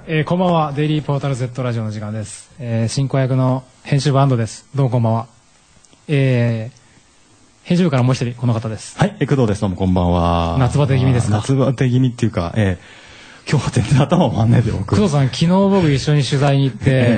こんばんは。デイリーポータル Z ラジオの時間です。進行役の編集部安藤です。どうもこんばんは。編集部からもう一人この方です。 はい、工藤です。どうもこんばんは。 夏バテ気味ですか？ 夏バテ気味っていうか、今日は全然頭回んないで僕。 工藤さん、昨日僕一緒に取材に行って、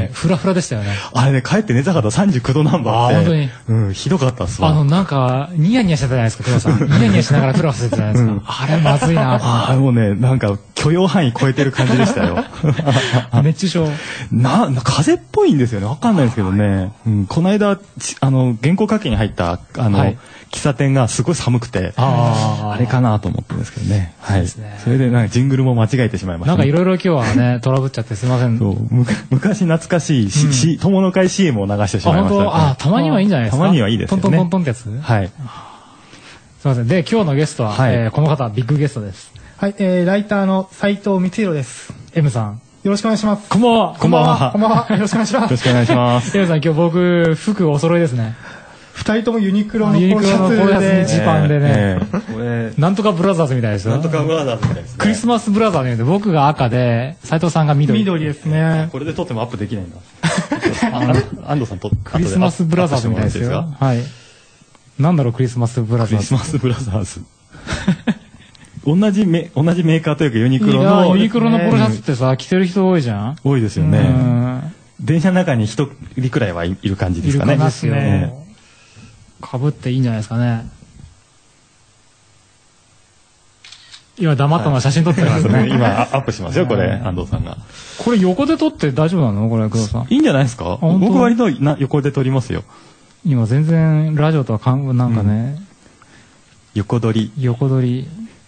フラフラでしたよね。 あれね、帰って寝たかった39度ナンバーって。 本当に。 うん、ひどかったっすわ。 なんか、ニヤニヤしてたじゃないですか、工藤さん。ニヤニヤしながらフラフラしてたじゃないですか。あれまずいなと思って。 もうね、なんか、許容範囲超えてる感じでしたよ。 熱中症。 風邪っぽいんですよね。わかんないですけどね。この間、原稿書きに入った、喫茶店がすごい寒くて、あれかなと思ってるんですけどね。はい。それで、なんかジングルも間違えてしまいました。 なんかいろいろ今日はね、トラブっちゃってすいません。 そう、昔懐かしい友の会 CM を流してしまいました。 たまにはいいんじゃないですか。 たまにはいいですね。 トントントントンってやつ？ はい。 すいません。で、今日のゲストは、この方、ビッグゲストです。 はい、ライターの斉藤光弘です。 M さん。 よろしくお願いします。 こんばんは。 こんばんは。こんばんは。よろしくお願いします。 よろしくお願いします。 M さん、今日僕、服お揃いですね。 二人ともユニクロのポロシャツにジパンでね。 これなんとかブラザーズみたいですよ。 なんとかブラザーズみたいですね。 クリスマスブラザーズみたいで、僕が赤で、斉藤さんが緑。 緑ですね。 これで撮ってもアップできないんだ。安藤さん撮って。 クリスマスブラザーズみたいですよ。はい。なんだろう、クリスマスブラザーズ。 クリスマスブラザーズ。同じメーカーというかユニクロの。 ユニクロのポロシャツってさ、着てる人多いじゃん？ 多いですよね。電車の中に一人くらいはいる感じですかね。 いますよね。かぶっていいんじゃないですかね。今黙ったのは写真撮ってますね。 今アップしますよ、これ、安藤さんが。 これ横で撮って大丈夫なのこれ、工藤さん。 いいんじゃないですか？僕割と横で撮りますよ。 今全然ラジオとはなんかね。 横撮り。 横撮り。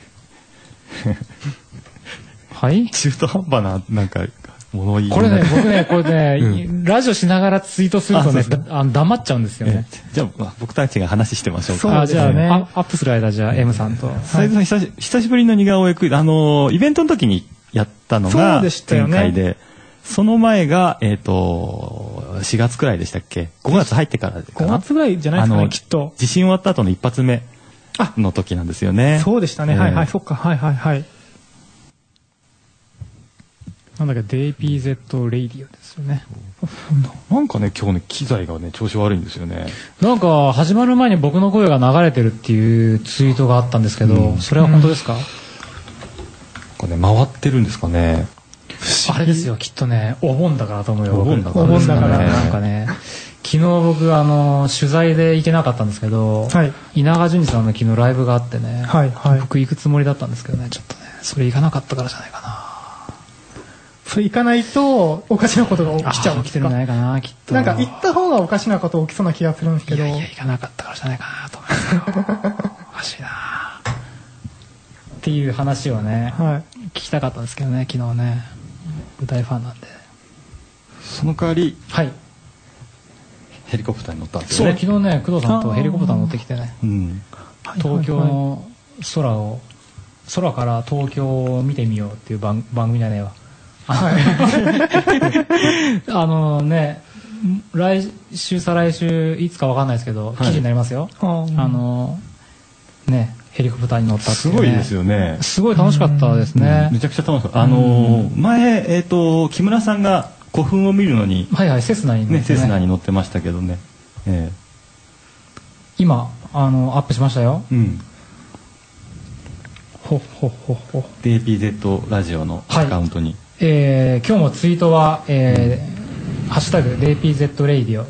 はい？ 中途半端な、なんか、物言い。 これね、僕ね、ラジオしながらツイートするとね、黙っちゃうんですよね。 じゃあ、僕たちが話してましょうか。 じゃあね、アップする間、じゃあ、M さんと。 斉藤さん、久しぶりの似顔絵クイズ、イベントの時にやったのが、前回で、その前が、4月くらいでしたっけ？ 5 月入ってからかな？ 5月ぐらいじゃないですかね、きっと。 地震終わった後の一発目の時なんですよね。 そうでしたね。はいはい、そっか、はいはいはい。 なんだっけ、DPZ レイディオですよね。 なんかね、今日ね、機材がね、調子悪いんですよね。 なんか、始まる前に僕の声が流れてるっていうツイートがあったんですけど、それは本当ですか？ これね、回ってるんですかね。 あれですよ、きっとね、お盆だからと思うよ。 お盆だから。 なんかね、昨日僕、取材で行けなかったんですけど、稲川淳二さんの昨日ライブがあってね、僕行くつもりだったんですけどね、ちょっとね、それ行かなかったからじゃないかな。 それ行かないとおかしなことが起きちゃうんですか？ 起きてるんじゃないかな、きっと。 なんか行った方がおかしなこと起きそうな気がするんですけど。 いや、行かなかったからじゃないかなと思うんですよ。おかしいなっていう話をね、聞きたかったんですけどね、昨日ね。大ファンなんで。 その代わり、ヘリコプターに乗ったんですよね。 そう、昨日ね、工藤さんとヘリコプター乗ってきてね、東京の空から東京を見てみようっていう番組じゃねえわ。来週再来週いつかわかんないですけど、記事になりますよ。ヘリコプターに乗ったって、 すごいですよね。 すごい楽しかったですね。 めちゃくちゃ楽しかった。前、木村さんが古墳を見るのに、 セスナに乗ってましたけどね。 今、アップしましたよ。 DPZ ラジオのアカウントに。 今日もツイートは、ハッシュタグ DPZ レイディオ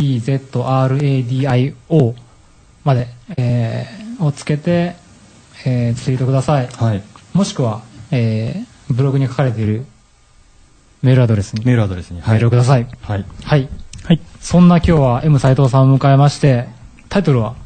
DPZRADIO まで、をつけて、ツイートください。もしくは、ブログに書かれているメールアドレスにメールをください。そんな今日は M 斉藤さんを迎えまして、タイトルは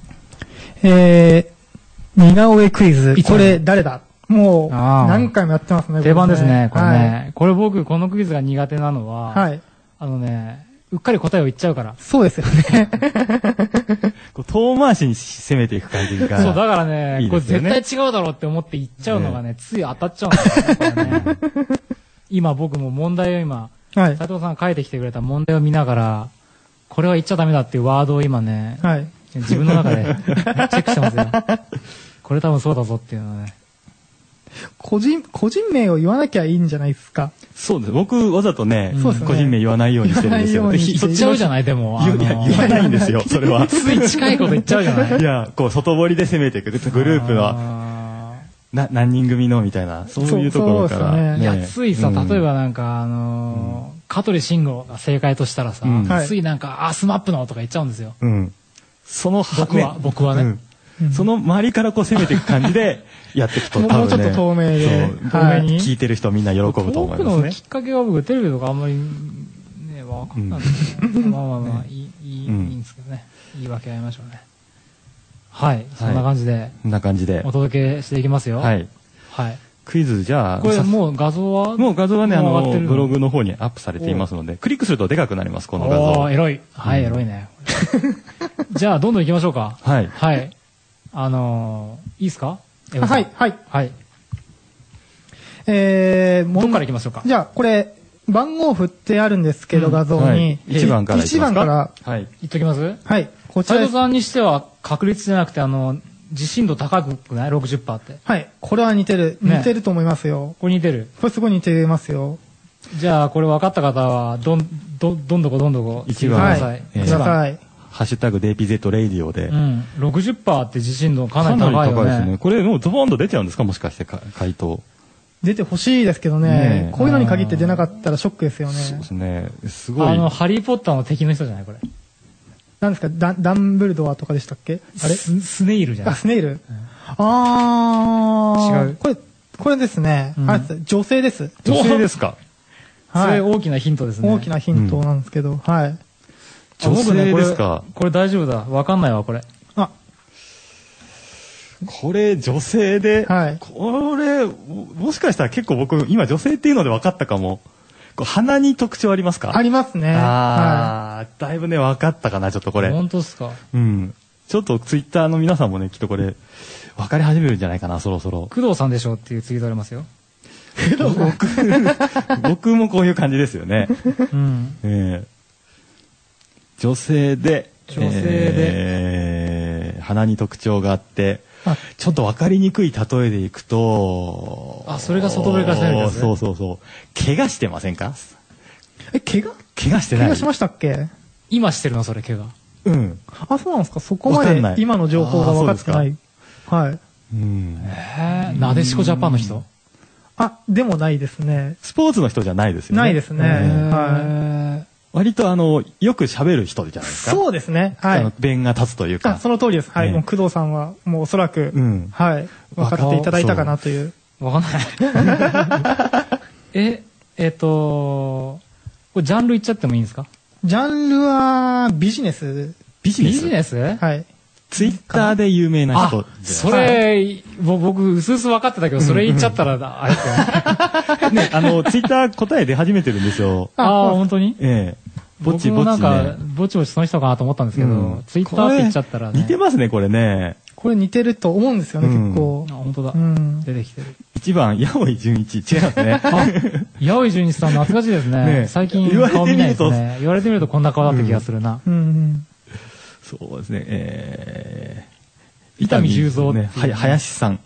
似顔絵クイズ。これ誰だ？もう何回もやってますね。 定番ですね、これね。これ僕、このクイズが苦手なのは、うっかり答えを言っちゃうから。 そうですよね。 遠回しに攻めていく感じが。 そう、だからね、これ絶対違うだろうって思って言っちゃうのがね、つい当たっちゃうんだよね。今僕も問題を斉藤さんが書いてきてくれた問題を見ながら、これは言っちゃダメだっていうワードを今ね、自分の中でチェックしてますよ。これ多分そうだぞっていうのはね。 個人名を言わなきゃいいんじゃないですか。 そうです。僕、わざとね、個人名言わないようにしてるんですよ。 言っちゃうじゃない、でも。 言わないんですよ、それは。 つい近いこと言っちゃうじゃない。 いや、こう、外堀で攻めていく。グループは、何人組のみたいな、そういうところから。 いや、ついさ、例えばなんか、香取慎吾が正解としたらさ、ついなんか、スマップのとか言っちゃうんですよ。 その、 僕はね。 その周りからこう攻めていく感じでやっていくと多分ね。 もうちょっと透明で。 聞いてる人みんな喜ぶと思いますね。 僕のきっかけは僕テレビとかあんまりね、わかんないですけど、まあ、いいんですけどね。言い訳ありましょうね。はい。そんな感じで。 こんな感じで。 お届けしていきますよ。 はい。 はい。 クイズじゃあ。 これもう画像はもう画像はね、ブログの方にアップされていますので、クリックするとでかくなります、この画像。 エロい。はい、エロいね。じゃあ、どんどん行きましょうか。 はい。 はい。いいですか？ はい、はい。 はい。 どっから行きましょうか。 じゃあ、これ、番号振ってあるんですけど、画像に。 1番から。 1番から。 はい。言っときます？ はい。 こちら。斉藤さんにしては確率じゃなくて、自信度高くない ?60% って。 はい。これは似てる。似てると思いますよ。 これ似てる。 これすごい似てますよ。 じゃあ、これ分かった方は、どんどこ。 1番。 ください。 ハッシュタグ DPZ レイディオで。 60% って自信度かなり高いよね。 高いですね。これもうズボンと出ちゃうんですかもしかして回答。 出てほしいですけどね。こういうのに限って出なかったらショックですよね。 そうですね。すごい。 ハリーポッターの敵の人じゃないこれ。 何ですかダンブルドアとかでしたっけあれスネイルじゃないスネイル。違う。これですね。女性です。 女性ですか。 それ大きなヒントですね。 大きなヒントなんですけど、はい。 女性ですか。 これ大丈夫だ。わかんないわ、これ。 これ女性で、これ、もしかしたら結構僕、今女性っていうので分かったかも。鼻に特徴ありますか？ ありますね。 だいぶね、分かったかな、ちょっとこれ。 本当ですか？ ちょっとツイッターの皆さんもね、きっとこれ、分かり始めるんじゃないかな、そろそろ。 工藤さんでしょっていうツイートありますよ。 僕もこういう感じですよね。女性で、鼻に特徴があって、ちょっと分かりにくい例えでいくと、 それが外堀から攻めるやつね。 そう。怪我してませんか？ 怪我してない。 怪我しましたっけ？ 今してるのそれ怪我。 そうなんですか。そこまで今の情報が分かってない。はい。 なでしこジャパンの人？ でもないですね。 スポーツの人じゃないですよね。 ないですね。はい。 割とよく喋る人じゃないですか。 そうですね。はい。 弁が立つというか。 その通りです。はい。もう工藤さんはもうおそらく、はい。分かっていただいたかなという。 わかんない。これジャンル言っちゃってもいいんですか？ ジャンルはビジネス。 ビジネス？ はい。 ツイッターで有名な人。 それ、僕、うすうす分かってたけど、それ言っちゃったら、あれですよね。 ツイッター答え出始めてるんですよ。 本当に？ ぼちぼち。 なんか、ぼちぼちその人かなと思ったんですけど、ツイッターって言っちゃったらね。 似てますね、これね。 これ似てると思うんですよね、結構。 本当だ。出てきてる。 1番、八尾純一。違いますね。 八尾純一さん懐かしいですね。最近顔見ないですね。言われてみるとこんな顔だった気がするな。 そうですね。 伊丹十三ね。 林さん。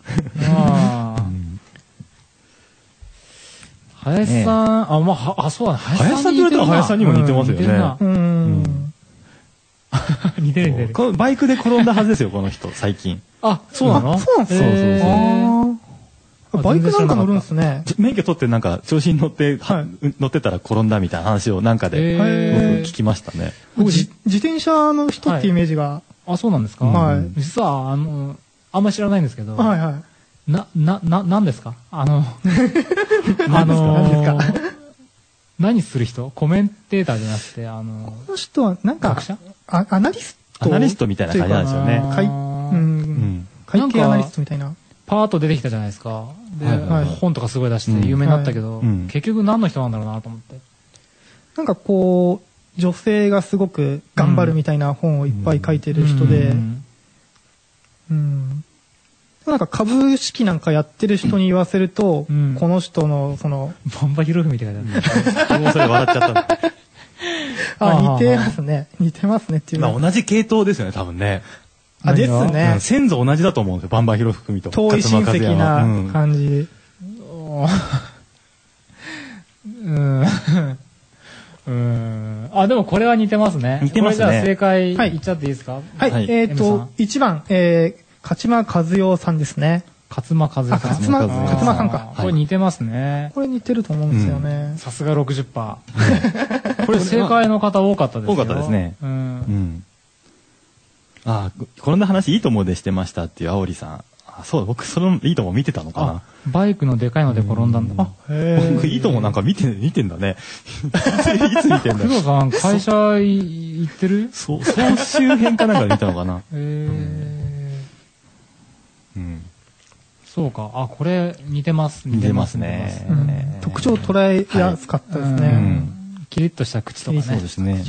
林さん、そうだね。 林さんと言われたら林さんにも似てますよね。 似てる。 このバイクで転んだはずですよ、この人、最近。 そうなの？ そうなんですよ。バイクなんか乗るんですね。 免許取ってなんか調子に乗ってたら転んだみたいな話をなんかで僕聞きましたね。 自転車の人ってイメージが。 そうなんですか？実は、あんま知らないんですけど。何ですか？何する人？コメンテーターじゃなくて、 この人はなんか、アナリストみたいな感じなんですよね。 会計アナリストみたいな。 パーッと出てきたじゃないですか。で、本とかすごい出して有名になったけど、結局何の人なんだろうなと思って。 なんかこう、女性がすごく頑張るみたいな本をいっぱい書いてる人で、なんか株式なんかやってる人に言わせると、この人のバンバヒロフみたいな。 もうそれ笑っちゃった。 似てますね。似てますねっていう。 同じ系統ですよね、多分ね。 ですね。 先祖同じだと思うんですよ、バンバヒロフ組と。 遠い親戚な感じ。 あ、でもこれは似てますね。 似てますね。 これじゃあ正解いっちゃっていいですか？ はい。1番、勝間和代さんですね。 勝間和代さん。 勝間さんか。 これ似てますね。 これ似てると思うんですよね。 さすが 60%。これ正解の方多かったですよ。 多かったですね。あ、こんな話いいと思うでしてましたっていうあおりさん。あ、そう、僕そのいいとも見てたのかな。 バイクのでかいので転んだんだ。 僕いいともなんか見てんだね。いつ見てんだ。 工藤さん会社行ってる？ 総集編かなんかで見たのかな。 そうか。あ、これ似てます。 似てますね。 特徴を捉えやすかったですね。 キリッとした口とかね。 そうですね。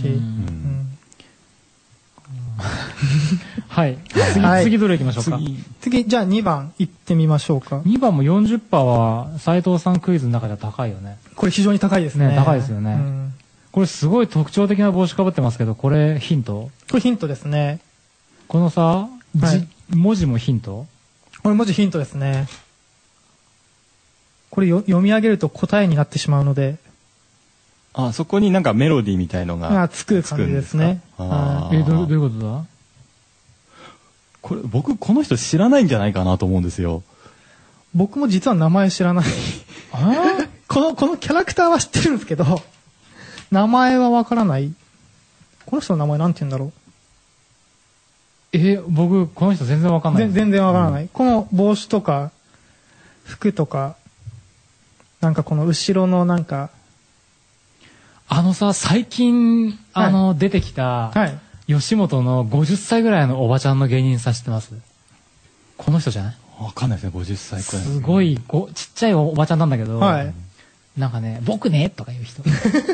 はい。次どれ行きましょうか。 次、じゃあ2番行ってみましょうか。 2番も 40% は斉藤さんクイズの中では高いよね。 これ非常に高いですね。 高いですよね。これすごい特徴的な帽子かぶってますけど、これヒント？ これヒントですね。 このさ、文字もヒント？ これ文字ヒントですね。これ読み上げると答えになってしまうので。 あ、そこになんかメロディーみたいのがつく感じですね。 どういうことだ？ これ僕この人知らないんじゃないかなと思うんですよ。 僕も実は名前知らない。このキャラクターは知ってるんですけど、名前はわからない。この人の名前なんて言うんだろう。僕この人全然わかんない。 全然わからない。この帽子とか服とか、なんかこの後ろのなんか。 最近、出てきた、吉本の50歳ぐらいのおばちゃんの芸人さん知ってます？この人じゃない？ わかんないですね、50歳くらい。 すごい、ちっちゃいおばちゃんなんだけど、なんかね、僕ねとか言う人。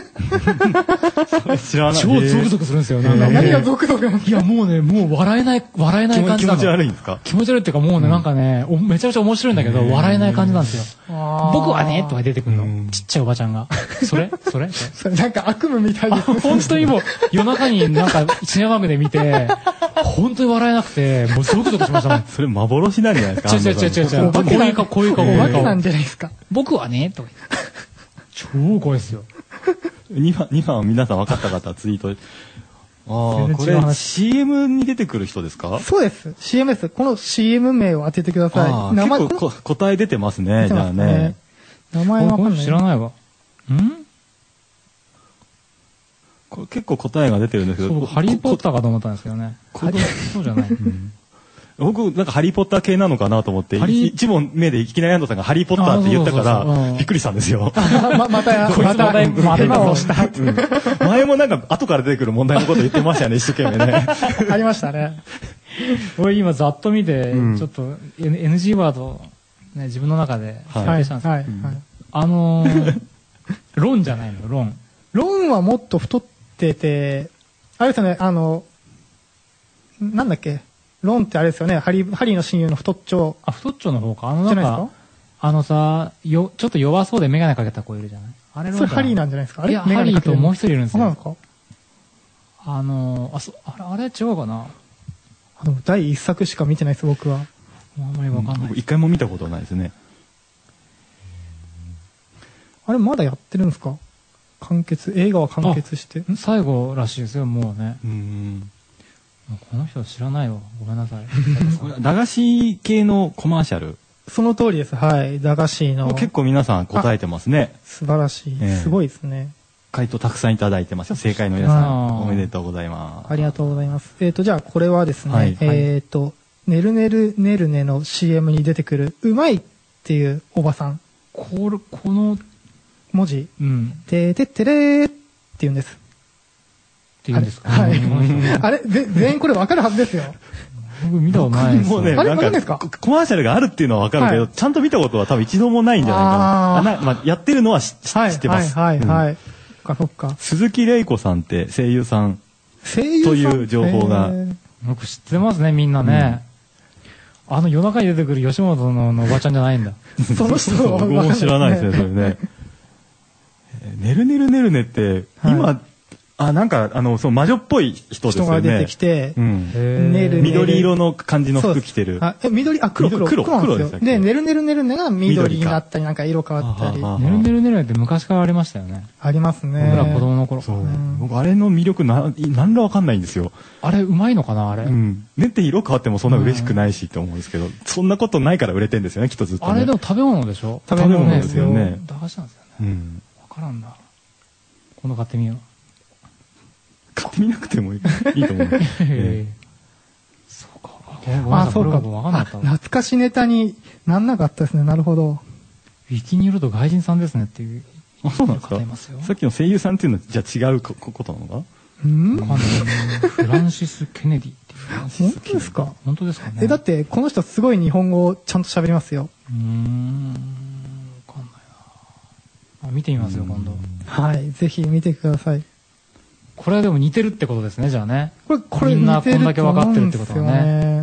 知らない。 超ゾクゾクするんですよ。 何がゾクゾク？ いや、もうね、もう笑えない感じなの。 気持ち悪いんですか？ 気持ち悪いっていうか、もうね、なんかね、めちゃめちゃ面白いんだけど、笑えない感じなんですよ。僕はねとか出てくるの。ちっちゃいおばちゃんが。それなんか悪夢みたいです。 本当にもう、夜中になんかシネマグで見て、本当に笑えなくて、もうゾクゾクしましたもん。 それ幻なんじゃないですか？ 違う。こういう顔。 お化けなんじゃないですか。 僕はねとか言って。超怖いですよ。 2番皆さん分かった方はツイート。これ CM に出てくる人ですか？ そうです。CM です。この CM 名を当ててください。 名前結構答え出てますね。じゃあね。 名前わかんない。 知らないわ。 これ結構答えが出てるんですけど。 ハリーポッターかと思ったんですけどね。そうじゃない。 僕なんかハリーポッター系なのかなと思って一問目でいきなり安藤さんがハリーポッターって言ったからびっくりしたんですよ。 また押した。 前もなんか後から出てくる問題のこと言ってましたよね、一生懸命ね。 ありましたね。 俺今ざっと見てちょっと NG ワードね自分の中で設定したんですよ。ロンじゃないの？ ロンはもっと太ってて、あれですよね、なんだっけ。ロンってあれですよね、ハリーの親友の太っちょ。 太っちょの方か。ちょっと弱そうでメガネかけた子いるじゃない？あれそれハリーなんじゃないですか？ いや、ハリーともう一人いるんですよ。 あれ違うかな？ 第一作しか見てないです、僕は。 あんまりわかんない。 一回も見たことないですね。 あれ、まだやってるんですか？映画は完結して。 最後らしいですよ、もうね。この人知らないわ。ごめんなさい。 駄菓子系のコマーシャル。 その通りです。はい。駄菓子の。 結構皆さん答えてますね。 素晴らしい。すごいですね。 回答たくさんいただいてます。正解の皆さん、おめでとうございます。 ありがとうございます。じゃあこれはですね、ねるねるねるねの CM に出てくる、うまいっていうおばさん。 この文字。ててってれーって言うんです。 って言うんですか？ はい。あれ全員これ分かるはずですよ。 僕見たことないです。 もうね、なんかコマーシャルがあるっていうのは分かるけど、ちゃんと見たことは多分一度もないんじゃないかな。やってるのは知ってます。 はい。そっか。 鈴木玲子さんって声優さんという情報が。 僕知ってますね、みんなね。夜中に出てくる吉本のおばちゃんじゃないんだ。 その人は僕も知らないですね、それね。ねるねるねるねって、今、 なんか、その魔女っぽい人ですよね。 人が出てきて、 緑色の感じの服着てる。 黒ですよ。で、ねるねるねるねが緑になったり、なんか色変わったり。 ねるねるねるねって昔からありましたよね。 ありますね。 僕ら子供の頃。 僕、あれの魅力なんらわかんないんですよ。 あれ、うまいのかな、あれ。 ねって色変わってもそんな嬉しくないしって思うんですけど、そんなことないから売れてんですよね、きっとずっと。 あれでも食べ物でしょ？ 食べ物ですよね。 駄菓子なんですよね。わからんな。今度買ってみよう。 買ってみなくてもいいと思う。 そうか。 そうか。懐かしネタになんなかったですね。なるほど。 ウィキによると外人さんですねっていう。 そうなんですか？さっきの声優さんっていうのはじゃあ違うことなのか？ フランシス・ケネディっていう。 本当ですか？ 本当ですかね。 だってこの人すごい日本語をちゃんと喋りますよ。 わかんないな。見てみますよ、今度。 はい、ぜひ見てください。 これはでも似てるってことですね、じゃあね。 これみんなこんだけ分かってるってことはね。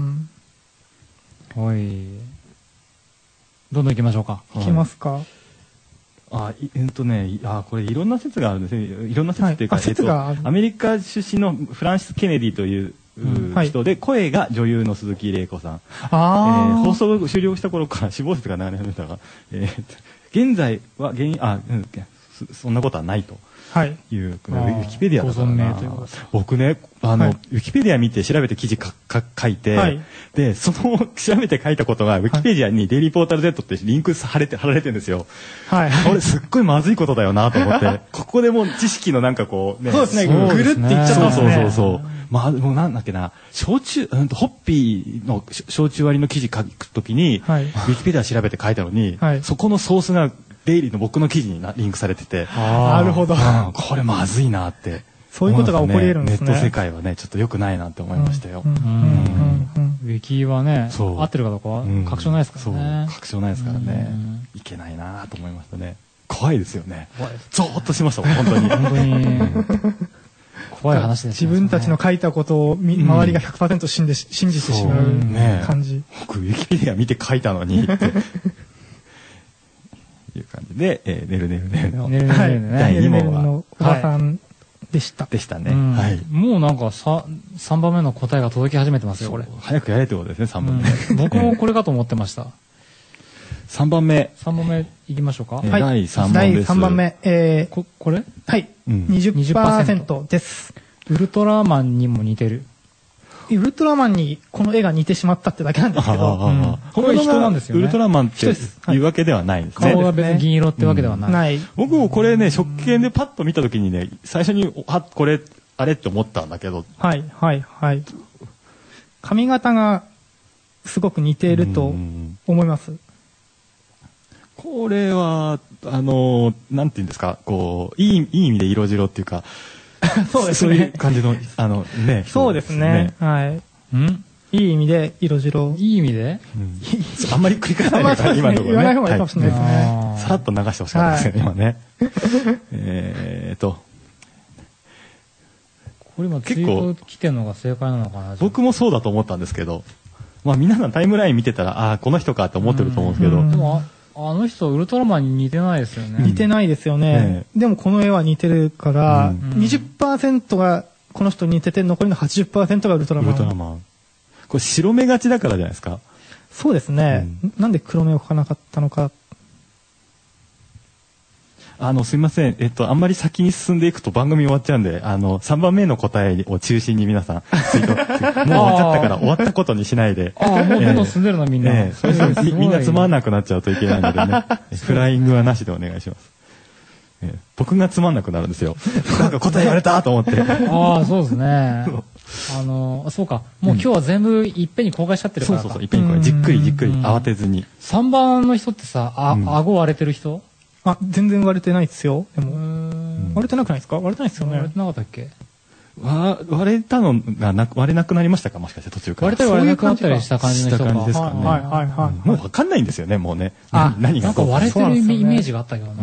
はい。 どんどん行きましょうか。 行きますか。 これいろんな説があるんですね。いろんな説っていうか、アメリカ出身のフランシス・ケネディという人で、声が女優の鈴木玲子さん。放送終了した頃から死亡説が流れ始めたが、現在はそんなことはないと。いうウィキペディアだからな。僕ね、ウィキペディア見て調べて記事書いて、で、その調べて書いたことがウィキペディアにデイリーポータル Z ってリンク貼られてるんですよ。これすっごいまずいことだよなと思って、ここでもう知識のなんかこうね。 そうですね、ぐるっていっちゃったんですね。 そう。もうなんだっけな、ホッピーの焼酎割りの記事書くときに、ウィキペディア調べて書いたのに、そこのソースがデイリーの僕の記事にリンクされてて、 なるほど。 これまずいなって。 そういうことが起こり得るんですね。 ネット世界はね、ちょっと良くないなって思いましたよ。 ウィキはね、合ってるかどうかは確証ないですからね。 確証ないですからね。いけないなと思いましたね。怖いですよね。ゾーッとしましたもん、本当に。 本当に。怖い話ですね。自分たちの書いたことを周りが 100% 信じてしまう感じ。 僕、ウィキペディア見て書いたのにって。いう感じで、ねるねるねるの第2問はおばさんでした。 でしたね。 もうなんか3番目の答えが届き始めてますよ、これ。 早くやれってことですね、3番目。僕もこれかと思ってました。 3番目。 3番目いきましょうか。 第3問です。 第3番目。 これ？ はい。20% です。 ウルトラマンにも似てる。 ウルトラマンにこの絵が似てしまったってだけなんですけど、 これ人なんですよね。 ウルトラマンっていうわけではないんですね。 顔が別に銀色ってわけではない。 僕もこれね、食券でパッと見たときにね、最初に、これ、あれって思ったんだけど。 はい。髪型がすごく似ていると思います。 これは、なんていうんですか、こう、いい意味で色白っていうか、 そうですね。 そういう感じの、ね。 そうですね。はい。いい意味で色白。 いい意味であんまり繰り返さないで今のところね。 言わない方がいいかもしれないですね。 さらっと流してほしかったですね、今ね。 これ今ツイート来てるのが正解なのかな。 僕もそうだと思ったんですけど、まあ皆さんタイムライン見てたら、この人かって思ってると思うんですけど。 でもあの人ウルトラマンに似てないですよね。 似てないですよね。でもこの絵は似てるから、20% がこの人に似てて、残りの 80% がウルトラマン。 ウルトラマン。これ白目がちだからじゃないですか。 そうですね。なんで黒目を描かなかったのか。 すみません。あんまり先に進んでいくと番組終わっちゃうんで、3番目の答えを中心に皆さん、ツイート、もう終わっちゃったから終わったことにしないで。 もうどんどん進んでるのみんな。 みんなつまんなくなっちゃうといけないのでね。フライングはなしでお願いします。僕がつまんなくなるんですよ。なんか答え言われたと思って。 そうですね。そうか。もう今日は全部いっぺんに公開しちゃってるからか。 そう、いっぺんにじっくり慌てずに。 3番の人ってさ、顎割れてる人？ 全然割れてないですよ。でも。割れてなくないですか？割れてないですよね。 割れてなかったっけ？ 割れたのが割れなくなりましたか？もしかして途中から。 割れたり割れなくなったりした感じの人が。 ですかね。もう分かんないんですよね、もうね。何が。 なんか割れてるイメージがあったけどな。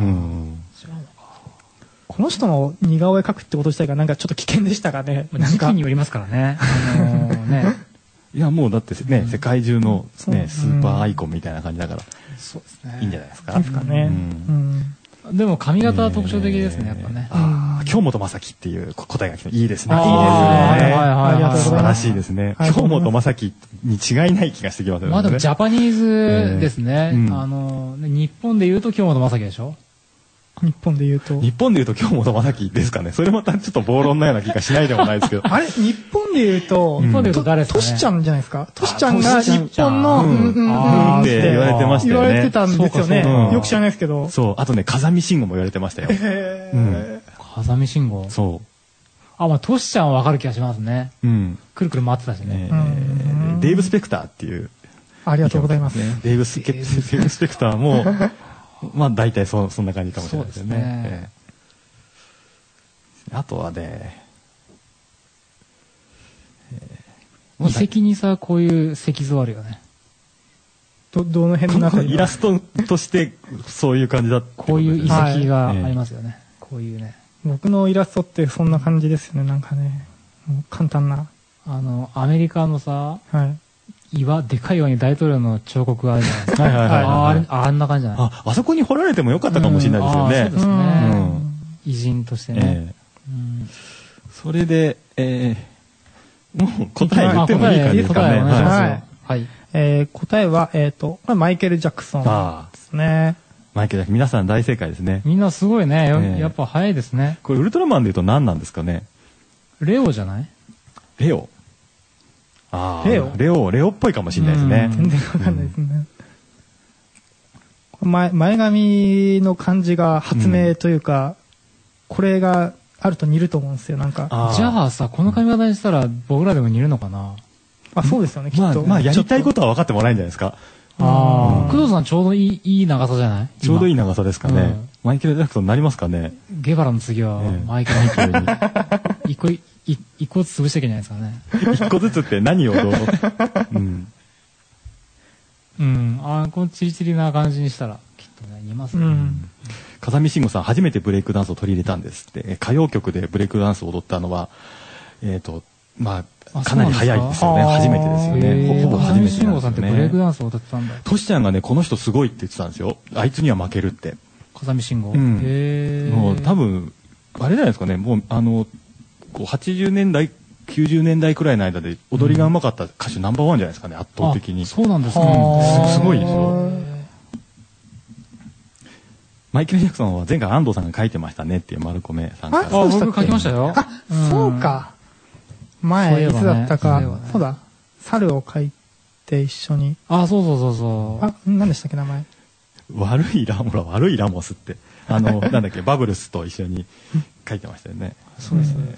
この人の似顔絵描くってこと自体がなんかちょっと危険でしたかね。 時期によりますからね。 いや、もうだってね、世界中のね、スーパーアイコンみたいな感じだから、 そうですね。 いいんじゃないですか。 ですかね。 でも髪型は特徴的ですね、やっぱね。 京本政樹っていう答えが来ていいですね。 ありがとうございます。 素晴らしいですね。京本政樹に違いない気がしてきますよね。 まあでもジャパニーズですね。日本で言うと京本政樹でしょ。 日本で言うと京本政樹ですかね。それまたちょっと暴論のような気がしないでもないですけど。 あれ日本で言うと誰ですかね。 トシちゃんじゃないですか。トシちゃんが日本のって言われてましたよね。 言われてたんですよね。よく知らないですけど。 そう。あとね、風見慎吾も言われてましたよ。 風見慎吾。 そう。 まあトシちゃんはわかる気がしますね。くるくる回ってたしね。 デイブ・スペクターっていう。 ありがとうございます。 デイブ・スペクターも、まあ大体そんな感じかもしれないですね。あとはね、 遺跡にさ、こういう石像あるよね。 どの辺の中にイラストとしてそういう感じだった。 こういう遺跡がありますよね。こういうね。 僕のイラストってそんな感じですよね。なんかね、簡単な。 アメリカのさ、でかい岩に大統領の彫刻があるじゃないですか。あんな感じじゃない。 あそこに彫られてもよかったかもしれないですよね。 そうですね。偉人としてね。 それで、もう答え言ってもいい感じですかね。 はい。答えは、マイケル・ジャクソンですね。 マイケル・ジャクソン、皆さん大正解ですね。 みんなすごいね。やっぱ早いですね。 これウルトラマンで言うと何なんですかね。 レオじゃない？ レオっぽいかもしれないですね。 全然わかんないですね。前髪の感じが発明というか、これがあると似ると思うんですよ、なんか。 じゃあさ、この髪型にしたら僕らでも似るのかな？ そうですよね、きっと。 まあ、やりたいことは分かってもらえるんじゃないですか。 工藤さんちょうどいい長さじゃない？ ちょうどいい長さですかね。マイケル・ジャクソンになりますかね。 ゲバラの次はマイケル・ジャクソンに。一個ずつ潰していけないですかね。 一個ずつって何をどうこのチリチリな感じにしたらきっとね似ますね。 風見慎吾さん初めてブレイクダンスを取り入れたんですって。歌謡曲でブレイクダンスを踊ったのはまあかなり早いですよね。初めてですよね。ほぼ初めてですよね。風見慎吾さんってブレイクダンスを踊ってたんだ。 トシちゃんがね、この人すごいって言ってたんですよ。あいつには負けるって。 風見慎吾。 もう多分あれじゃないですかね。もう80年代90年代くらいの間で踊りがうまかった歌手ナンバーワンじゃないですかね、圧倒的に。 そうなんですね。 すごいですよ。マイケル・ジャクソンは前回安藤さんが書いてましたねっていう丸米さんから。 僕書きましたよ。 そうか。前いつだったか。そうだ。猿を書いて一緒に。 そう。 何でしたっけ名前。 悪いラモスって。なんだっけ、バブルスと一緒に書いてましたよね。 そうですね。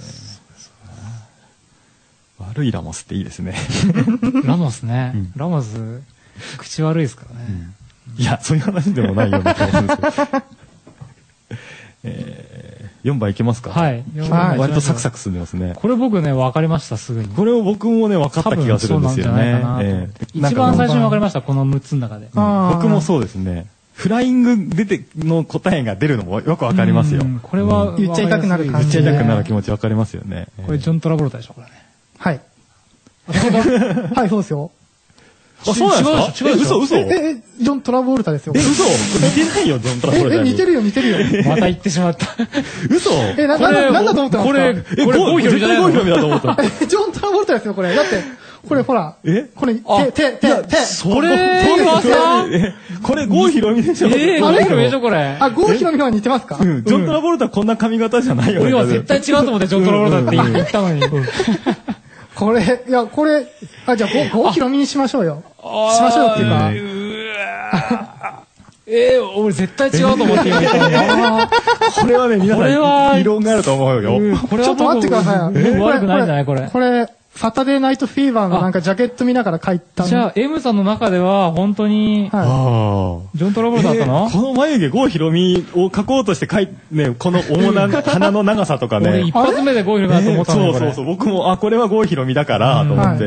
悪いラモスっていいですね。 ラモスね。ラモス、口悪いですからね。 いや、そういう話でもないような気がするんですけど。4番いけますか？ はい。 割とサクサク進んでますね。 これ僕ね、分かりました、すぐに。 これを僕もね、分かった気がするんですよね。 一番最初に分かりました、この6つの中で。 僕もそうですね。フライングの答えが出るのもよくわかりますよ。 これは言っちゃいたくなる感じ。 言っちゃいたくなる気持ちわかりますよね。 これジョン・トラボルタでしょ、これね。 はい。はい、そうですよ。 そうなんですか？嘘。 ジョン・トラボルタですよ。 嘘？似てないよ、ジョン・トラボルタ。 似てるよ。 また言ってしまった。 嘘？ なんだと思ったんですか？ これ、ゴーヒロミじゃないの？ ゴーヒロミだと思った。 ジョン・トラボルタですよ、これ。だって、これほら。これ、手。 これ、ゴーヒロミでしょ？ ゴーヒロミでしょ、これ。 ゴーヒロミは似てますか？ ジョン・トラボルタこんな髪型じゃないよね。 俺は絶対違うと思って、ジョン・トラボルタって言ったのに。 これ、じゃあ、ゴーヒロミにしましょうよ。しましょうっていうか。俺絶対違うと思って言ったのに。 これはね、皆さん、異論があると思うよ。 ちょっと待ってください。 悪くないんじゃないこれ。 これ、サタデーナイトフィーバーのなんかジャケット見ながら書いた。 じゃあ、M さんの中では、本当に、ジョン・トラボルタだったの？ この眉毛、ゴーヒロミを描こうとしてこの主な鼻の長さとかね。 俺一発目でゴーヒロミだと思ったの。 そう。僕も、これはゴーヒロミだから、と思って。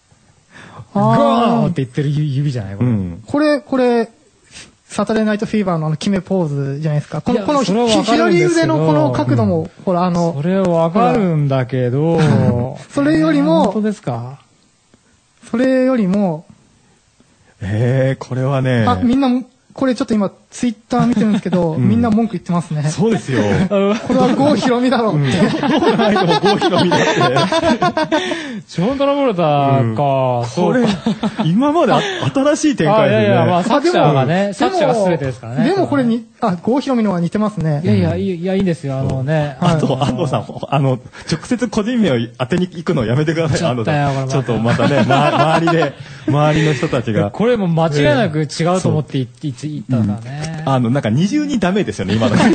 ゴーって言ってる指じゃないこれ、サタデーナイトフィーバーの決めポーズじゃないですか。この左腕のこの角度も、ほらそれわかるんだけど、 それよりも、 本当ですか？ それよりも、 これはね。 みんな、これちょっと今、 ツイッター見てるんですけど、みんな文句言ってますね。 そうですよ。 これは郷ひろみだろうって。 どうないのも郷ひろみだって。 ジョン・トラボルタか、 これ、今まで新しい展開ですね。 いや、まあ作者がね、作者が全てですからね。 でもこれに、郷ひろみのは似てますね。 いや、いいんですよ、 あと、安藤さん、直接個人名を当てに行くのやめてください、安藤さん。ちょっとまたね、周りの人たちが。 これも間違いなく違うと思って言ったからね。 なんか二重にダメですよね、今の。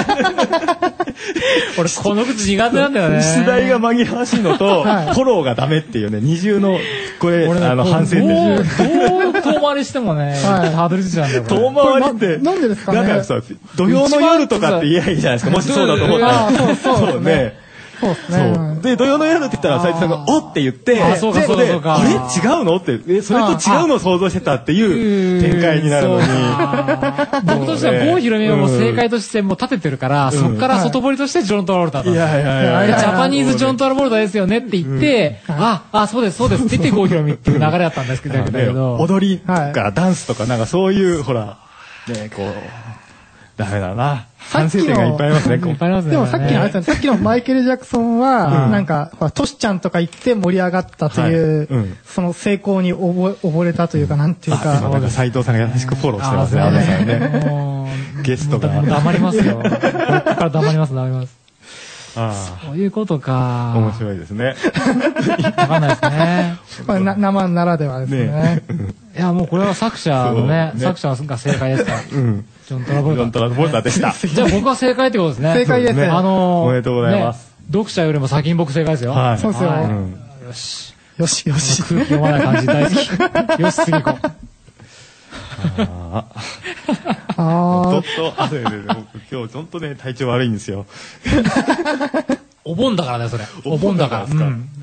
俺、この口苦手なんだよね。 出題が紛らわしいのと、フォローがダメっていうね、二重の、これ、反省点。 どう遠回りしてもね、たどり着いちゃうんだよ、 遠回りって、 なんでですかね。 なんかさ、土曜の夜とかって言えばいいじゃないですか、もしそうだと思ったら。 そうね。そうですね。 で、土曜の夜って言ったら、斉藤さんが、おって言って、あれ違うのって、それと違うのを想像してたっていう展開になるのに。 僕としては、郷ひろみをもう正解としてもう立ててるから、そこから外堀としてジョン・トラボルタだった。ジャパニーズ・ジョン・トラボルタですよねって言って、そうです、そうですって言って郷ひろみっていう流れだったんですけど。 踊りとかダンスとか、なんかそういう、ほら、ね、こう、ダメだな。反省点がいっぱいありますね。 でもさっきのマイケル・ジャクソンは、なんか、トシちゃんとか言って盛り上がったという、その成功に溺れたというか、なんていうか。 なんか斉藤さんが優しくフォローしてますね、安藤さんね。ゲストが。 黙りますよ。ここから黙ります。そういうことか。 面白いですね。 わかんないですね。 生ならではですね。 いや、もうこれは作者のね、作者が正解ですから。ジョン・トラボルタでした。 じゃあ僕は正解ってことですね。 正解ですね。 おめでとうございます。 読者よりも先に僕正解ですよ。 そうですよ。 よし。 よし。 空気読まない感じ大好き。よし、次行こう。 今日ちょっとね、体調悪いんですよ。 お盆だからね、それ。お盆だから。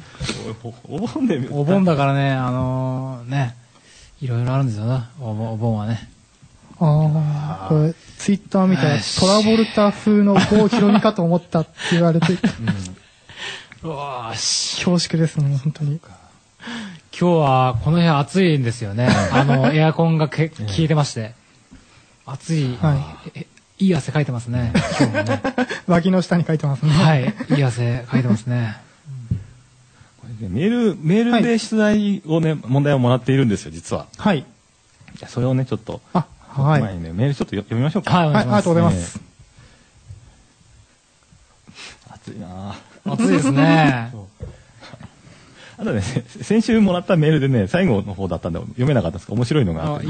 お盆だからね、ね、いろいろあるんですよな、お盆はね。 これ、ツイッター見たら、トラボルタ風の郷ひろみかと思ったって言われて。恐縮ですね、本当に。 今日はこの部屋暑いんですよね。エアコンが効いてまして。暑い。いい汗かいてますね。今日もね。 脇の下にかいてますね。 はい。いい汗かいてますね。 メールで出題をね、問題をもらっているんですよ、実は。 はい。 それをね、ちょっと。前にね、メールちょっと読みましょうか。 はい、ありがとうございます。 暑いな暑いですね。 あとね、先週もらったメールでね、最後の方だったんで読めなかったんですけど、面白いのがあって、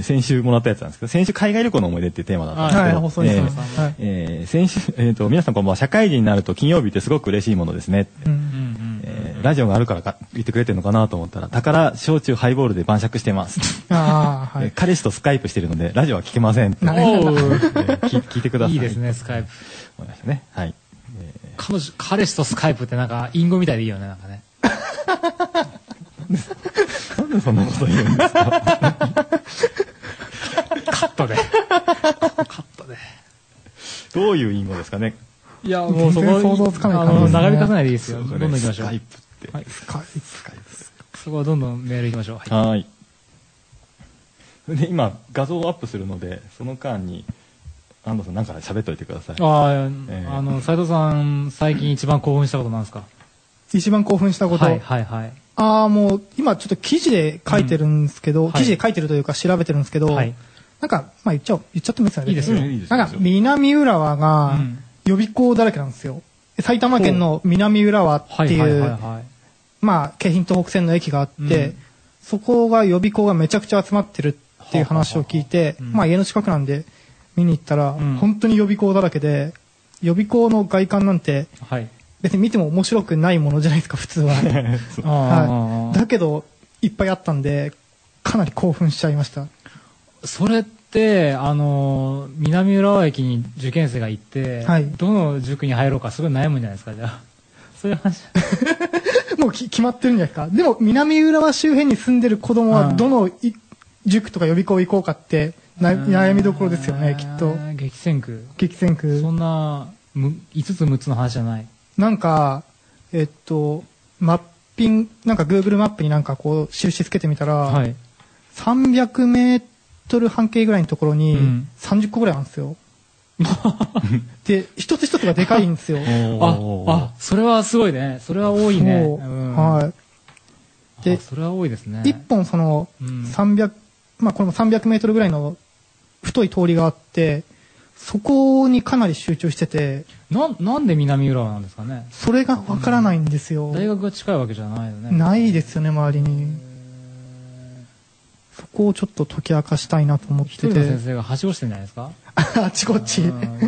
先週もらったやつなんですけど、先週海外旅行の思い出っていうテーマだったんですけど、先週、皆さんこんばんは、社会人になると金曜日ってすごく嬉しいものですねって。ラジオがあるから言ってくれてるのかなと思ったら、宝、焼酎、ハイボールで晩酌してます。彼氏とスカイプしてるので、ラジオは聞けませんって。聞いてください。 いいですね、スカイプ。 思いましたね。はい。 彼氏とスカイプってなんか、隠語みたいでいいよね、なんかね。 なんでそんなこと言うんですか。 カットで。 どういう隠語ですかね。 いや、もうそこ、 想像つかない感じ。 長引かせないでいいですよ。どんどん行きましょう。 スカイプって。 スカイプ。 そこはどんどんメール行きましょう。 はい。で、今、画像をアップするので、その間に、安藤さんなんか喋っといてください。 斉藤さん、最近一番興奮したことなんですか？ 一番興奮したこと。もう、今ちょっと記事で書いてるんですけど、記事で書いてるというか調べてるんですけど、なんか、言っちゃってもいいですかね。 いいですよ。 なんか、南浦和が予備校だらけなんですよ。埼玉県の南浦和っていう、京浜東北線の駅があって、そこが予備校がめちゃくちゃ集まってるっていう話を聞いて、家の近くなんで見に行ったら、本当に予備校だらけで、予備校の外観なんて、別に見ても面白くないものじゃないですか、普通は。だけど、いっぱいあったんで、かなり興奮しちゃいました。 それって、南浦和駅に受験生が行って、どの塾に入ろうかすごい悩むんじゃないですか、じゃあ。そういう話。 もう決まってるんじゃないですか。でも、南浦和周辺に住んでる子供は、どの塾とか予備校行こうかって、悩みどころですよね、きっと。 激戦区。そんな、5つ6つの話じゃない。 なんか、マッピング、なんか Google マップになんかこう、印つけてみたら、300メール半径ぐらいのところに30個ぐらいあるんですよ。で、一つ一つがでかいんですよ。 それはすごいね。それは多いね。 はい。で、 それは多いですね。 一本その、300、まあこれも300メートルぐらいの太い通りがあって、そこにかなり集中してて。 なんで南浦和なんですかね。 それがわからないんですよ。 大学が近いわけじゃないよね。 ないですよね、周りに。そこをちょっと解き明かしたいなと思ってて。 一人の先生がはしごしてるんじゃないですか。 あっちこっち。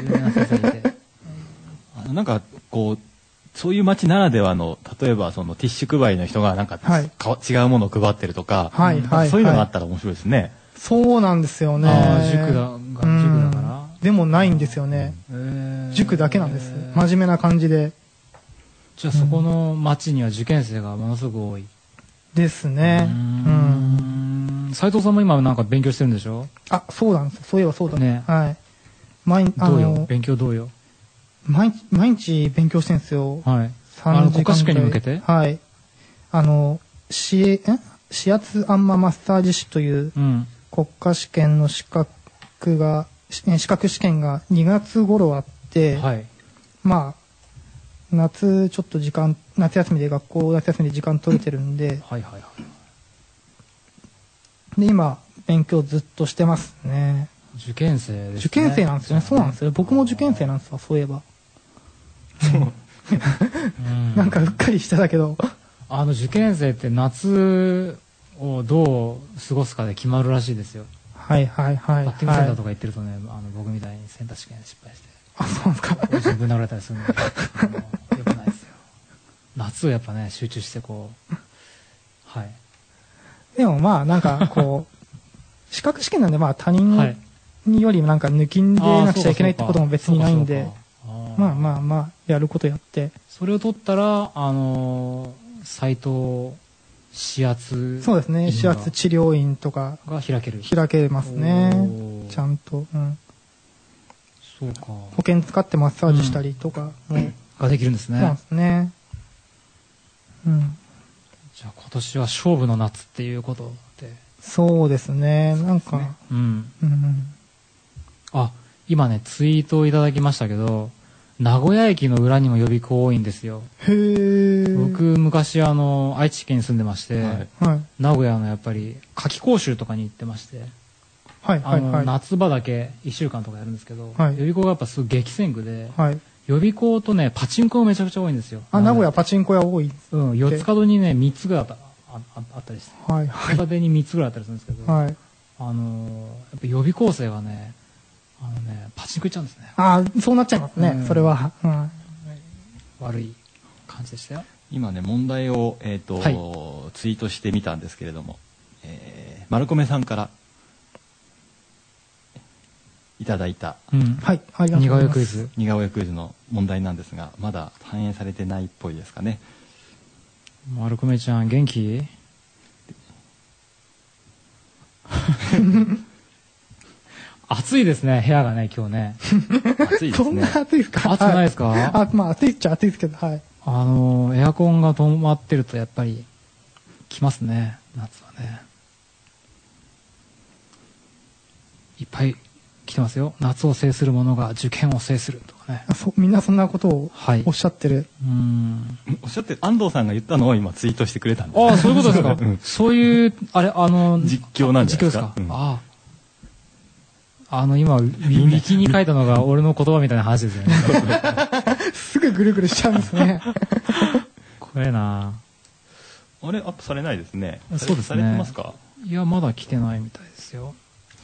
なんかこうそういう街ならではの、例えばそのティッシュ配りの人がなんか、違うものを配ってるとか、そういうのがあったら面白いですね。 そうなんですよね。 塾だから。 でもないんですよね。塾だけなんです。真面目な感じで。 じゃあそこの街には受験生がものすごく多い。 ですね。 斉藤さんも今なんか勉強してるんでしょ？ そうなんです。そういえばそうだね。はい。 どうよ？勉強どうよ？ 毎日勉強してるんですよ。 はい。国家試験に向けて？ はい。指圧アンママッサージ師という国家試験の資格試験が2月頃あって、はい、まあ、夏ちょっと夏休みで学校夏休みで時間取れてるんで、はいはいはい。で、今、勉強ずっとしてますね。 受験生ですね。 受験生なんですよね。そうなんですよ。僕も受験生なんですわ、そういえば。なんかうっかりしてたけど。 受験生って夏をどう過ごすかで決まるらしいですよ。 はいはいはい。 バッティングセンターとか行ってるとね、僕みたいにセンター試験失敗して。 そうですか。 自分殴られたりするので、よくないですよ。夏をやっぱね、集中してこう、はい。でもまあなんかこう、資格試験なんでまあ他人によりなんか抜きんでなくちゃいけないってことも別にないんで、まあまあまあ、やることやって。 それを取ったら、サイト、指圧。 そうですね、指圧治療院とか。 が開ける。 開けますね。ちゃんと。 そうか。 保険使ってマッサージしたりとかができるんですね。 そうですね。 じゃあ今年は勝負の夏っていうことで。 そうですね、なんか。 今ね、ツイートをいただきましたけど、名古屋駅の裏にも予備校多いんですよ。僕、昔愛知県に住んでまして、名古屋のやっぱり夏季講習とかに行ってまして、夏場だけ1週間とかやるんですけど、予備校がやっぱすごい激戦区で、予備校とね、パチンコもめちゃくちゃ多いんですよ。 名古屋パチンコ屋多い。 四つ角にね、3つぐらいあったりして、四つ角に3つぐらいあったりするんですけど、やっぱ予備校生はね、パチンコ行っちゃうんですね。 そうなっちゃいますね、それは。 悪い感じでしたよ。 今ね、問題を、ツイートしてみたんですけれども、丸米さんからいただいた、 似顔絵クイズ。 似顔絵クイズの問題なんですが、まだ反映されてないっぽいですかね。 丸米ちゃん、元気？暑いですね、部屋がね、今日ね。 暑いですね。 そんな暑いですか？ 暑くないですか？ まあ暑いっちゃ暑いですけど、はい。 エアコンが止まってるとやっぱり来ますね、夏はね。いっぱい来てますよ。夏を制する者が受験を制するとかね。 みんなそんなことをおっしゃってる。 おっしゃってる。安藤さんが言ったのを今ツイートしてくれたんです。 そういうことですか。そういう、実況なんですか。 実況ですか。今、ウィキに書いたのが俺の言葉みたいな話ですよね。 すぐぐるぐるしちゃうんですね。 怖えな。 あれ、アップされないですね。 そうですね。 されてますか？ いや、まだ来てないみたいですよ。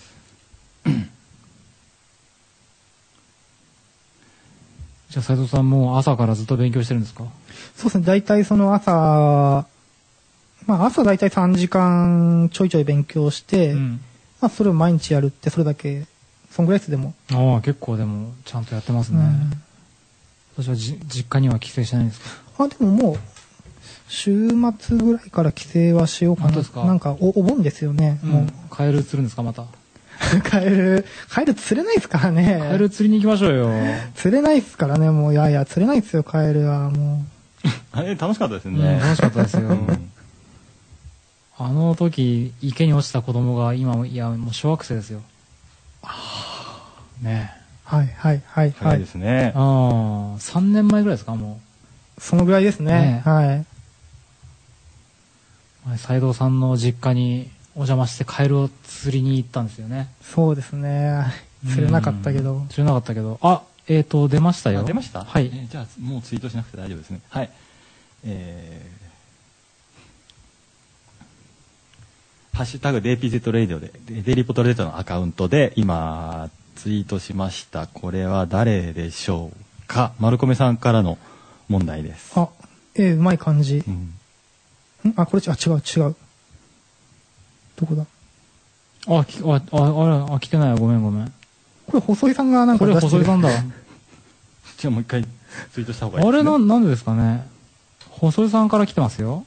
じゃあ斉藤さんもう朝からずっと勉強してるんですか？ そうですね。大体その朝大体3時間ちょいちょい勉強して、それを毎日やるってそれだけ、そんぐらいですでも。 結構でもちゃんとやってますね。私は実家には帰省しないんですか？ でももう週末ぐらいから帰省はしようかな。なんかお盆ですよね。もうカエル釣るんですかまた？ カエル釣れないですからね。 カエル釣りに行きましょうよ。 釣れないですからね、もう。いや釣れないですよ、カエルはもう。 あれ楽しかったですね。 楽しかったですよ。 あの時池に落ちた子供が今もう小学生ですよ。ねえ。 はいはいはいはい。ですね。 3年前ぐらいですか、もう。そのぐらいですね。はい。 斉藤さんの実家にお邪魔してカエルを釣りに行ったんですよね。 そうですね。釣れなかったけど。 釣れなかったけど。あ、出ましたよ。 出ました？ はい。 じゃあもうツイートしなくて大丈夫ですね。はい。ハッシュタグ DPZ レディオで、デイリーポータルデータのアカウントで今ツイートしました。これは誰でしょうか？丸米さんからの問題です。 あ、うまい感じ。あ、これ違う。どこだ？ 来てないわ。ごめん。 これ細井さんがなんか出してる。これ細井さんだ。 じゃあもう一回ツイートした方がいいですね。 あれなんでですかね。細井さんから来てますよ。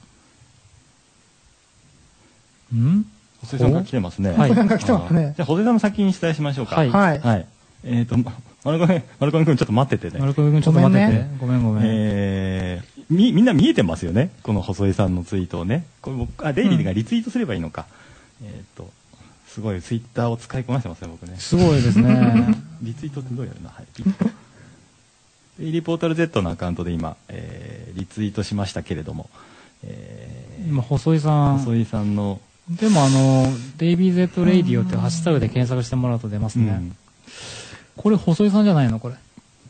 細井さんが来てますね。 細井さんが来てますね。 じゃあ細井さんも先に伝えしましょうか。 はい。 丸米くんちょっと待っててね。 丸米くんちょっと待ってて。ごめん。 みんな見えてますよね。この細井さんのツイートをね。これ僕、デイリーがリツイートすればいいのか。すごいツイッターを使いこなしてますね、僕ね。 すごいですね。 リツイートってどうやるの？はい。デイリーポータル Z のアカウントで今、リツイートしましたけれども、 今、細井さんの、 でもデイビー Z レイディオってハッシュタグで検索してもらうと出ますね。これ細井さんじゃないの？これ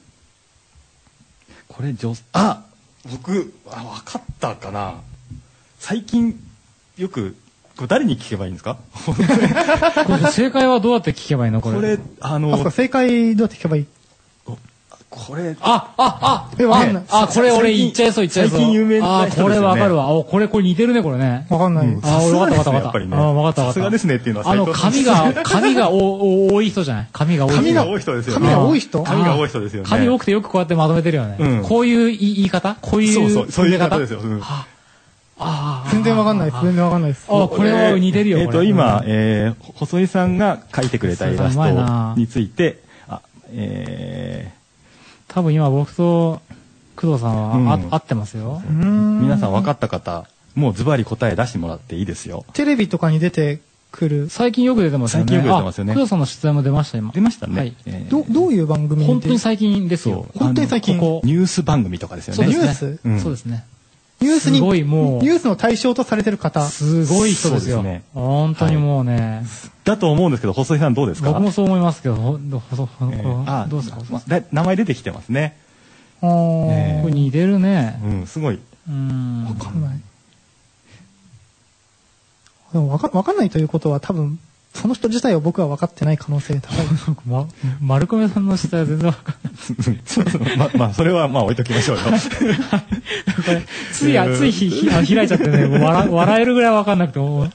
僕、分かったかな。最近、よく、これ誰に聞けばいいんですか？ これ正解はどうやって聞けばいいの？これ。 正解どうやって聞けばいい？ これ。 これ俺言っちゃいそう。 最近有名な人ですよね。 これわかるわ。これ似てるね、これね。 わかんない。 俺わかった。 やっぱりね。わかった。さすがですねっていうのは髪が多い人じゃない？髪が多い人ですよね。 髪が多い人ですよね。 髪多くてよくこうやってまとめてるよね。こういう言い方？こういう。 そういう方ですよ。 全然わかんないです。 これは似てるよ。 今、細井さんが描いてくれたイラストについて、 多分今僕と工藤さんは合ってますよ。 皆さん分かった方、もうズバリ答え出してもらっていいですよ。 テレビとかに出てくる。 最近よく出てますよね。工藤さんの出演も出ました今。 出ましたね。 どういう番組？ 本当に最近ですよ。 本当に最近。 ニュース番組とかですよね。 ニュース？ そうですね。 ニュースの対象とされてる方。 すごい人ですよ。本当にもうね。 だと思うんですけど、細井さんどうですか？ 僕もそう思いますけど、どうですか？ 名前出てきてますね。 これ似てるね。 すごい。 わかんない。でもわかんないということは多分、その人自体を僕は分かってない可能性高い。 丸米さんの下は全然分かんない。 まあ、それはまあ置いときましょうよ。 つい開いちゃってね、笑えるぐらい分かんなくても。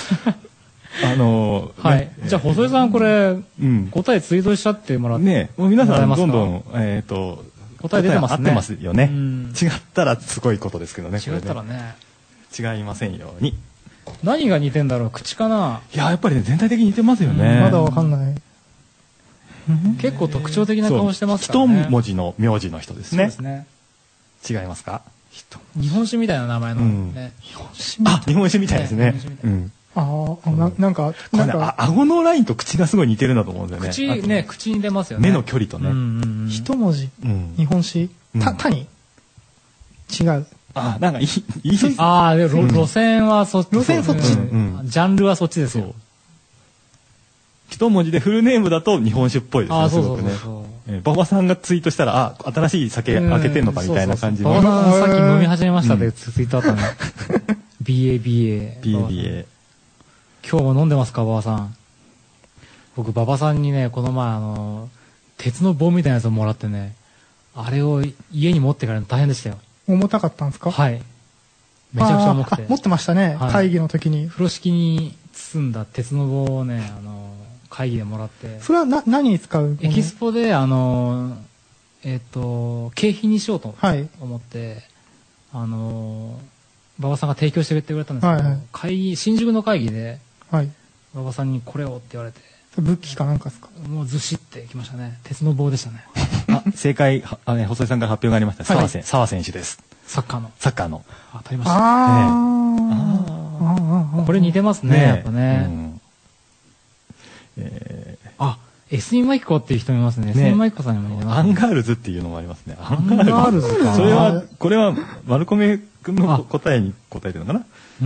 はい。じゃあ、細井さんこれ、答えツイートしちゃってもらって。 ねもう皆さんどんどん、 答え出てますね。 合ってますよね。違ったらすごいことですけどね。 違ったらね。 違いませんように。 何が似てんだろう？口かな？ いや、やっぱりね、全体的に似てますよね。 まだわかんない。 結構特徴的な顔してますからね。 一文字の名字の人ですね。 そうですね。 違いますか？ 日本酒みたいな名前のね。 日本酒みたいですね。 なんか、 顎のラインと口がすごい似てるんだと思うんですよね。 口に出ますよね。 目の距離とね。 一文字。日本酒。谷？違う。 なんかいい。 路線はそっち。 路線そっち。 ジャンルはそっちですよ。 一文字でフルネームだと日本酒っぽいですね。すごくね。馬場さんがツイートしたら、新しい酒開けてんのかみたいな感じの。 馬場さんさっき飲み始めましたってツイートあったね。BABA。今日も飲んでますか、馬場さん。僕、馬場さんにね、この前鉄の棒みたいなやつをもらってね、あれを家に持ってから大変でしたよ。 重たかったんですか？ はい。めちゃくちゃ重くて。 持ってましたね、会議の時に。 風呂敷に包んだ鉄の棒をね、会議でもらって。 それは何に使う？ エキスポで、景品にしようと思って、馬場さんが提供してくれてくれたんですけど、新宿の会議で、馬場さんにこれをって言われて。 武器かなんかですか？ もうずしってきましたね。鉄の棒でしたね。 正解、細井さんから発表がありました。澤選手です。 サッカーの。 サッカーの。 当たりました。 これ似てますね、やっぱね。エスミマキコっていう人もいますね。エスミマキコさんにも似てます。 アンガールズっていうのもありますね。 アンガールズか。 それは、これは、丸米くんの答えに答えてるのかな。 うん。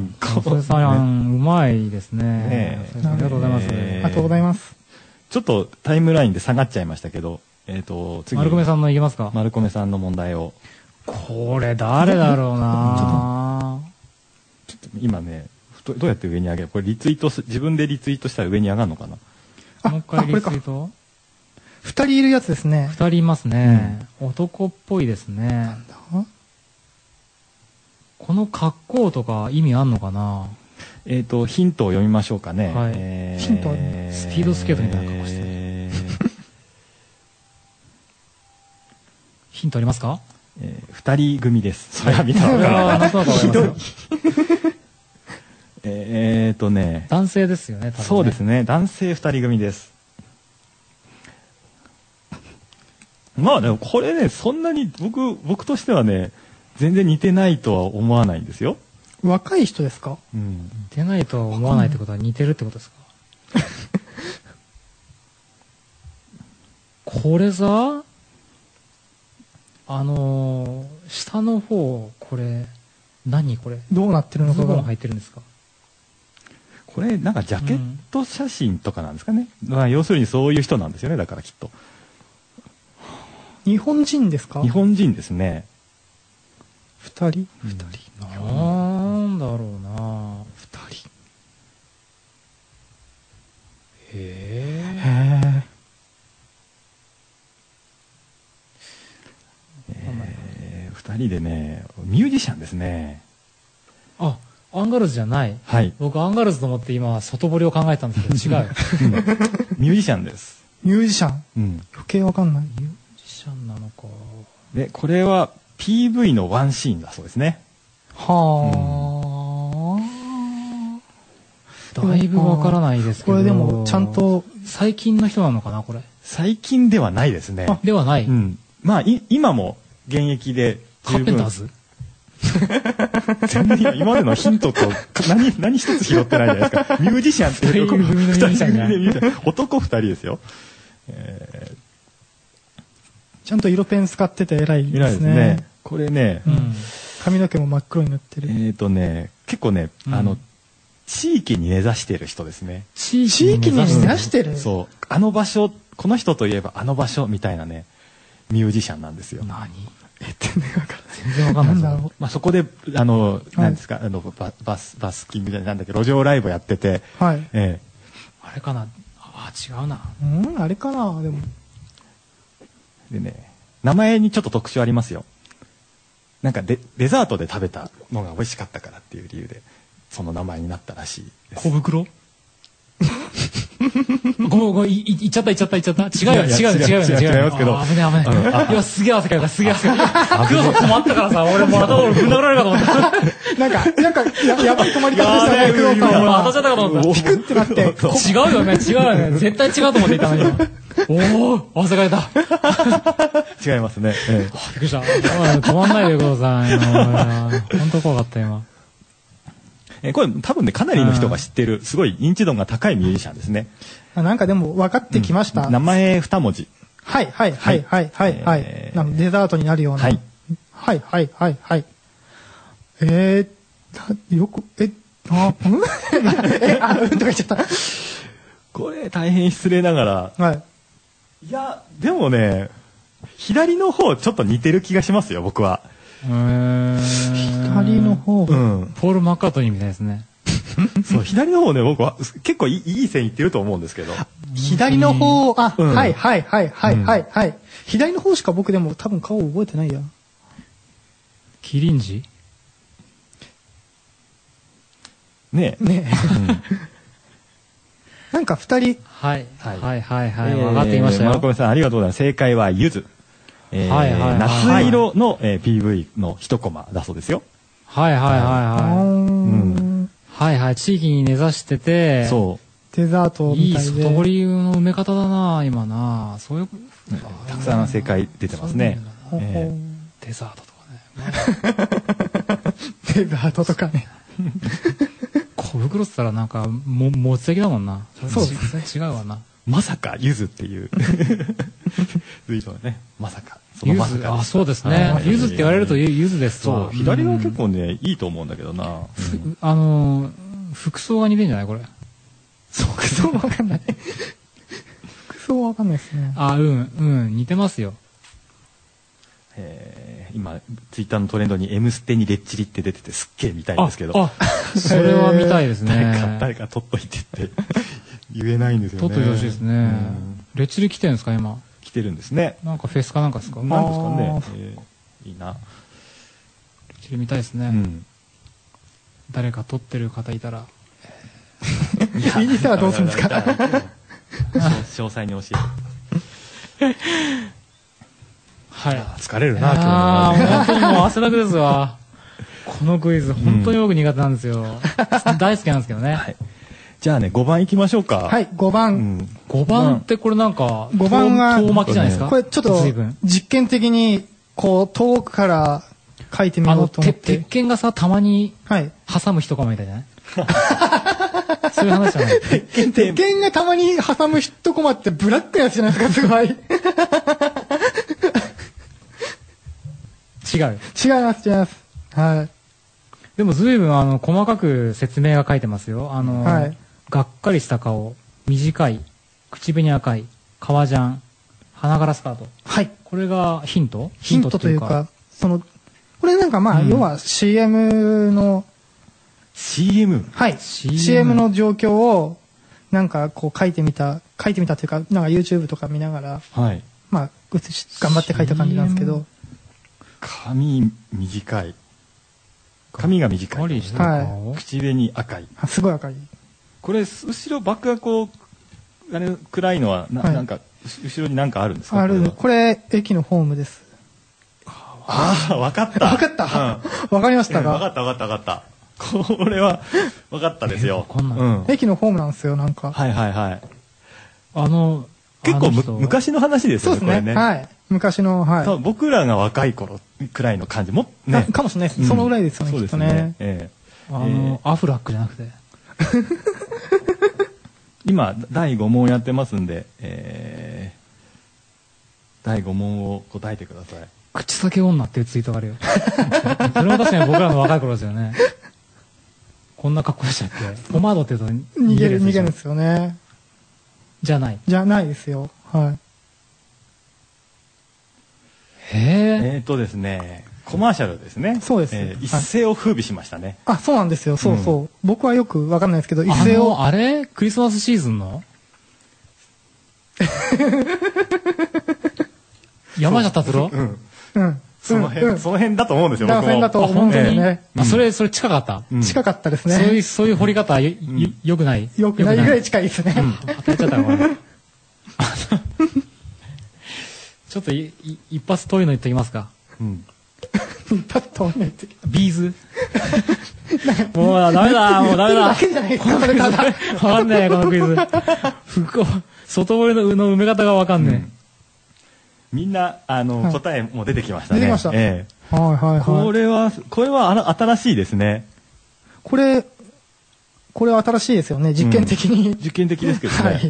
それさん、うまいですね。ありがとうございます。ありがとうございます。 ちょっとタイムラインで下がっちゃいましたけど、 次。丸米さんのいきますか。 丸米さんの問題を。 これ誰だろうなちょっと今ね、どうやって上に上げる？これリツイート、自分でリツイートしたら上に上がるのかな？ もう一回リツイート？ 二人いるやつですね。 二人いますね。男っぽいですね。なんだ？この格好とか意味あんのかな？ ヒントを読みましょうかね。 はい。ヒントスピードスケートみたいな格好してる。ヒントありますか？ 二人組です。それは見たのかな。ひどい。 男性ですよね、多分ね。 そうですね。男性二人組です。まあでもこれね、そんなに僕としてはね、全然似てないとは思わないんですよ。 若い人ですか？ うん。似てないとは思わないってことは似てるってことですか？これさ、下の方、これ、何これ？ どうなってるのか。 ズボン履いてるんですか？ これ、なんかジャケット写真とかなんですかね。まあ、要するにそういう人なんですよね、だからきっと。 日本人ですか？ 日本人ですね。 二人。 なんだろうな。 二人。 二人でね、ミュージシャンですね。 あ、アンガールズじゃない。 はい。 僕アンガールズと思って今外堀を考えたんですけど違う。 ミュージシャンです。 ミュージシャン。 うん。 余計わかんない。 ミュージシャンなのか。 で、これは PV のワンシーンだそうですね。 はあ。だいぶわからないですけど。 これでもちゃんと最近の人なのかなこれ。 最近ではないですね。 ではない。 うん。まあ今も現役でカーペンターズ。 全然今までのヒントと何一つ拾ってないじゃないですか。ミュージシャンって二人組のミュージシャンね。 男二人ですよ。 ちゃんと色ペン使ってて偉いですね。偉いですね。 これね、 髪の毛も真っ黒になってる。 結構ね、地域に根ざしてる人ですね。 地域に根ざしてる？ そう。あの場所、この人といえばあの場所みたいなね、ミュージシャンなんですよ。 何？ 全然わかんない。 まあそこで、何ですか、バスキングじゃなんだっけ、路上ライブやってて。 はい。 あれかな？違うな。 あれかなでも。 でね、名前にちょっと特徴ありますよ。なんかデザートで食べたのが美味しかったからっていう理由で、その名前になったらしいです。 小袋？ごめん、いっちゃった。違うよ。 違いますけど。 危ね。いや、すげえ汗かいた、すげえ汗かいた。クロス止まったからさ、俺もう頭ぶん殴られるかと思った。 なんか、やばい止まり方したね、クロスさん。 当たっちゃったかと思った。 ピクってなって。 違うよね。絶対違うと思っていたのに。おー、汗かいた。違いますね。 びっくりした。止まんないでください。本当怖かった今。 これ多分ね、かなりの人が知ってる、すごい認知度が高いミュージシャンですね。 なんかでも分かってきました。 名前2文字。 はい。デザートになるような。はい。よく、とか言っちゃった。 これ大変失礼ながら。はい。いや、でもね、左の方ちょっと似てる気がしますよ、僕は。 左の方、 ポール・マッカートニーみたいですね。 そう、左の方ね、僕は結構いい線いってると思うんですけど。 左の方、はい。左の方しか僕でも多分顔覚えてないや。 キリンジ？ ねえ。 なんか二人。 はい。分かっていましたよ。 丸込さんありがとうございます。正解はゆず。夏色の PV の一コマだそうですよ。 はい。地域に根ざしてて。 そう。 デザートみたいで。 いい外堀の埋め方だな、今な。そういう。 たくさん正解出てますね。 デザートとかね。 デザートとかね。 小小袋って言ったらなんか、もつ焼きだもんな。 そうですね。違うわな。 まさか、ゆずっていう。随分ね、まさか。 そのまさか。あ、そうですね。ゆずって言われるとゆずですわ。 そう、左が結構ね、いいと思うんだけどな。 服装が似てんじゃないこれ。 服装わかんない。服装わかんないですね。 あ、似てますよ。 今、ツイッターのトレンドに M ステにレッチリって出ててすっげえ見たいんですけど。 あ、それは見たいですね。 誰か撮っといてって言えないんですよね。 撮っといてほしいですね。レッチリ来てるんですか今。 来てるんですね。 なんかフェスかなんかですか。 なんですかね。いいな。レッチリ見たいですね。誰か撮ってる方いたら。 いたらどうするんですか。 詳細に教えて。 はい。 疲れるな、今日は。本当にもう汗だくですわ。このクイズ、本当に僕苦手なんですよ。大好きなんですけどね。 じゃあね、5番いきましょうか。 はい、5番。 5番ってこれなんか、 5番は、 遠巻きじゃないですか。 これちょっと、実験的に、こう、遠くから書いてみようと思って。 鉄拳がさ、たまに、挟む一コマみたいじゃないそういう話じゃない。 鉄拳がたまに挟む一コマってブラックなやつじゃないですか、すごい。 違う。 違います。はい。 でも随分細かく説明が書いてますよ。がっかりした顔、短い、口紅赤い、革ジャン、花柄スカート。 はい。 これがヒントというか、これなんかまあ、要は CM の、 CM？ はい。CM の状況を、なんかこう書いてみたというか、なんか YouTube とか見ながら、まあ、頑張って書いた感じなんですけど。 髪短い。髪が短い。口紅赤い。 すごい赤い。 これ、後ろバックがこう、暗いのは、なんか、後ろになんかあるんですか？ これ、駅のホームです。 ああ、わかった。 わかったわかりましたか？ わかった。これは、わかったですよ。 駅のホームなんですよ、なんか。 はい。結構昔の話ですよね、これね。 はい。昔の、はい。 僕らが若い頃くらいの感じも、 ね。かもしれないです。そのぐらいですよね、きっとね。 アフラックじゃなくて。 今、第5問やってますんで、第5問を答えてください。 口先女っていうツイートがあるよ。それは確かに僕らの若い頃ですよね。こんな格好でしたっけ？ポマードって言うと逃げるんですよね。 じゃない。 じゃないですよ。はい。 ですね、コマーシャルですね。 そうです。 一世を風靡しましたね。 あ、そうなんですよ。そう。僕はよくわかんないですけど、一世を。 あれクリスマスシーズンの山下達郎？ その辺だと思うんですよ、僕も。 その辺だと思うんですよね。 それ近かった。 近かったですね。 そういう掘り方、よくない？ よくないぐらい近いですね。 当たっちゃったわ。ちょっと一発遠いの言ってきますか。 一発遠いの言ってきます。 ビーズもうダメだ。 だけじゃないですか、それただ。 わかんないこのクイズ。外堀の埋め方がわかんねえ。 みんな、答えも出てきましたね。 出てきました。 これは新しいですね。 これ新しいですよね、実験的に。 実験的ですけどね。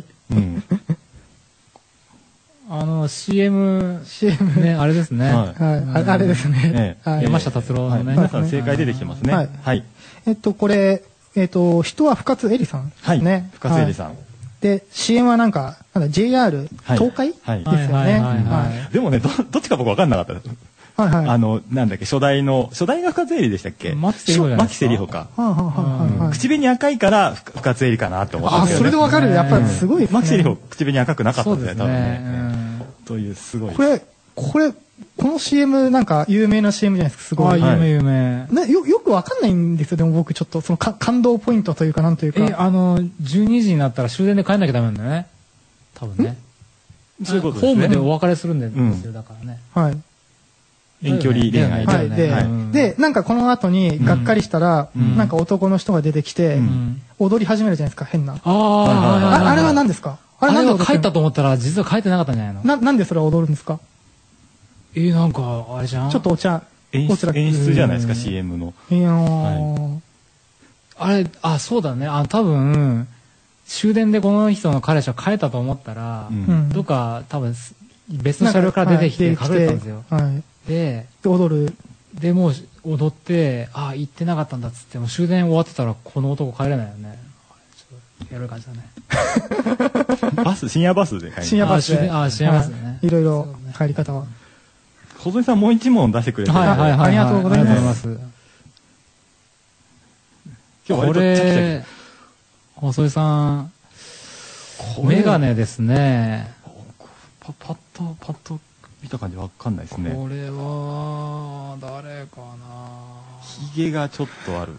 CM ね、あれですね。 あれですね。 山下達郎のね。 皆さん正解出てきてますね。はい。 これ、人は深津絵里さんですね。 深津絵里さん。 で、CM はなんか、JR 東海ですよね。 でもね、どっちか僕分かんなかったです。なんだっけ、初代が深津絵里でしたっけ？ 牧瀬里穂か。口紅赤いから深津絵里かなって思ったんですよね。 それで分かる。やっぱりすごい。 牧瀬里穂、口紅赤くなかったんですね、多分ね。という、すごい。 この CM なんか有名な CM じゃないですか、すごい。 有名。 よくわかんないんですよ、でも僕ちょっと、その感動ポイントというか、なんというか。 12時になったら終電で帰んなきゃダメなんだよね。多分ね。 そういうことですね。 ホームでお別れするんですよ、だからね。 はい。 遠距離恋愛で、なんかこの後にがっかりしたら、なんか男の人が出てきて、踊り始めるじゃないですか、変な。あれは何ですか？ あれは帰ったと思ったら、実は帰ってなかったんじゃないの？ なんでそれは踊るんですか？ なんか、あれじゃん？ ちょっとお茶。 演出じゃないですか、CM の。 そうだね。多分、終電でこの人の彼氏は帰ったと思ったら、どっか多分、別の車両から出てきて隠れたんですよ。で、 踊る。 で、もう踊って、行ってなかったんだっつって、もう終電終わってたらこの男帰れないよね。ちょっとやる感じだね。 深夜バスで帰る。 深夜バスで。 深夜バスでね。 いろいろ帰り方は。 細井さんもう一問出してくれて。 ありがとうございます。 今日これ、細井さん、メガネですね。 パッと見た感じわかんないですね。 これは、誰かな。 ヒゲがちょっとある。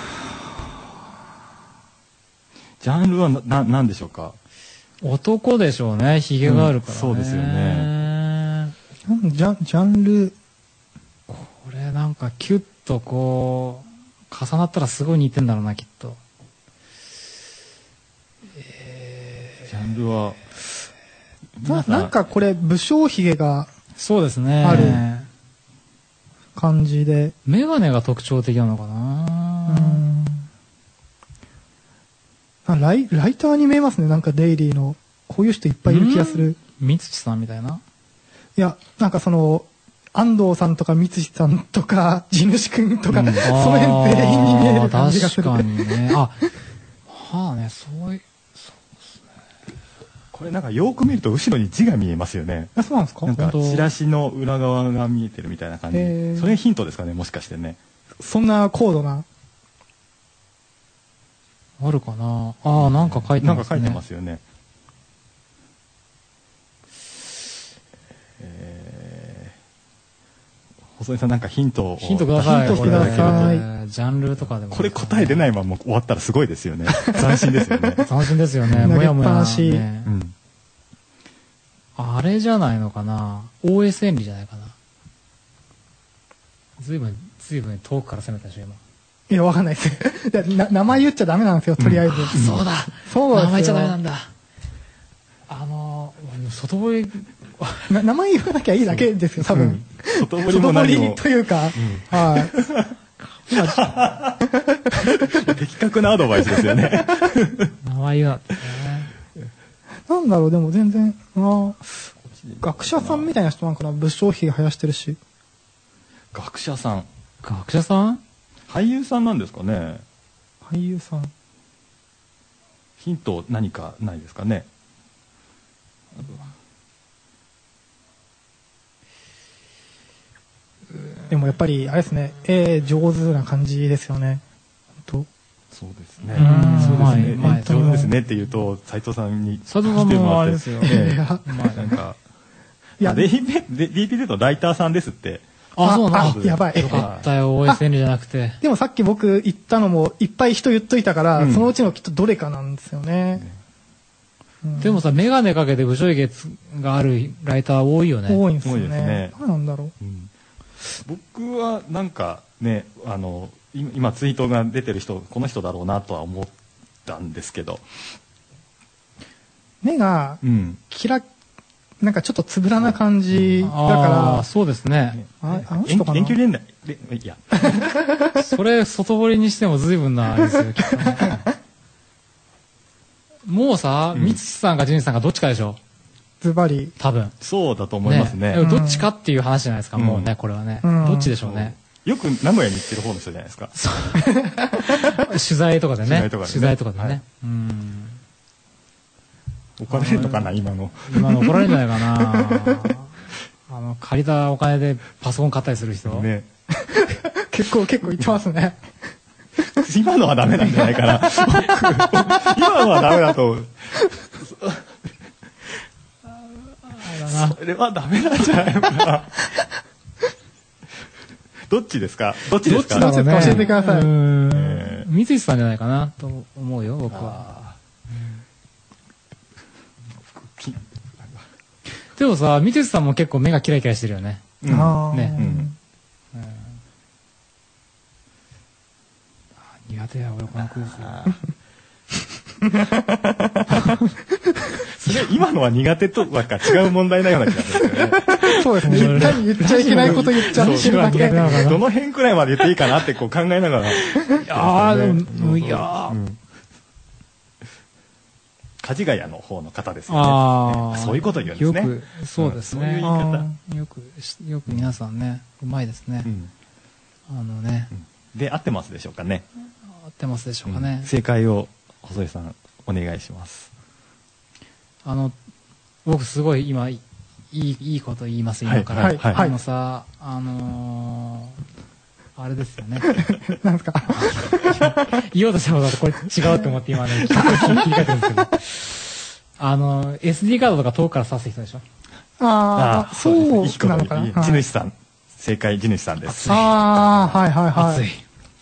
ジャンルは何でしょうか。 男でしょうね、ヒゲがあるからね。 そうですよね。 ジャンル。 これなんかキュッとこう、重なったらすごい似てんだろうな、きっと。 ジャンルは、 なんかこれ武将髭がそうですね。 ある感じで。 メガネが特徴的なのかな。 ライターに見えますね。なんかデイリーのこういう人いっぱいいる気がする。 三土さんみたいな。 いや、なんか安藤さんとか三土さんとか地主くんとか、その辺全員に見える感じがする。 確かにね。まあね、そうですね。 これなんかよく見ると後ろに字が見えますよね。 そうなんですか。 なんかチラシの裏側が見えてるみたいな感じ。それヒントですかね、もしかしてね。 そんな高度な。 あるかな。なんか書いてますね。 なんか書いてますよね。細井さんなんかヒントください。 ヒントください。 ジャンルとかでも。 これ答え出ないまま終わったらすごいですよね。斬新ですよね。 斬新ですよね。もやもや。あれじゃないのかな。OS 原理じゃないかな。ずいぶん遠くから攻めたでしょ、今。 いや、わかんないです。名前言っちゃダメなんですよ、とりあえず。 そうだ。 そうですよ。 名前言っちゃダメなんだ。外堀、 名前言わなきゃいいだけですよ、多分。 外堀というか、はい。 的確なアドバイスですよね。 名前言うなってね。 なんだろう、でも全然、学者さんみたいな人なんかな、武将髭生やしてるし。 学者さん俳優さんなんですかね。 俳優さん。 ヒント何かないですかね。 でもやっぱりあれですね、上手な感じですよね。 そうですね。上手ですねって言うと斉藤さんに斉藤さんもあれですよ。 なんかDP とライターさんですって。 そうなんだ。 やばい。 よかったよ、OS 原理じゃなくて。 でもさっき僕言ったのもいっぱい人言っといたから、そのうちのきっとどれかなんですよね。 でもさ、メガネかけて武将髭があるライター多いよね。 多いんですよね。何なんだろう。 僕はなんかね、今ツイートが出てる人、この人だろうなとは思ったんですけど。 目が、なんかちょっとつぶらな感じだから。 そうですね。 遠距離連絡、いや。 それ、外堀にしても随分な、あれですよ、きっとね。もうさ、三土さんか純次さんかどっちかでしょ。 ズバリ。 多分。 そうだと思いますね。 どっちかっていう話じゃないですか、もうね、これはね。どっちでしょうね。 よく名古屋に行ってる方の人じゃないですか。 取材とかでね。取材とかでね。 怒られるのかな、今の。 怒られるんじゃないかな。借りたお金でパソコン買ったりする人。 ね。 結構言ってますね。 今のはダメなんじゃないかな。今のはダメだと。それはダメなんじゃないのかな。どっちですか。どっちですか。 教えてください。 三石さんじゃないかなと思うよ、僕は。でもさ、三石さんも結構目がキラキラしてるよね。ね。苦手や、俺このクイズ。 それ今のは苦手とはか違う問題なような気がするよね。 そうですね。絶対に言っちゃいけないこと言っちゃってるだけ。 どの辺くらいまで言っていいかなってこう考えながら。梶ヶ谷の方の方ですよね。そういうこと言うんですね。 よく、そうですね。よく皆さんね、うまいですね。 で、合ってますでしょうかね。 合ってますでしょうかね。 正解を細井さんお願いします。 僕すごい今いいこと言います今から。さ、あれですよね。 なんですか。 言おうとしたことだとこれ違うと思って今ね、切り替えてるんですけど。SD カードとか遠くから刺す人でしょ。 そうなのかな。 地主さん。正解、地主さんです。 はいはいはい。 熱い。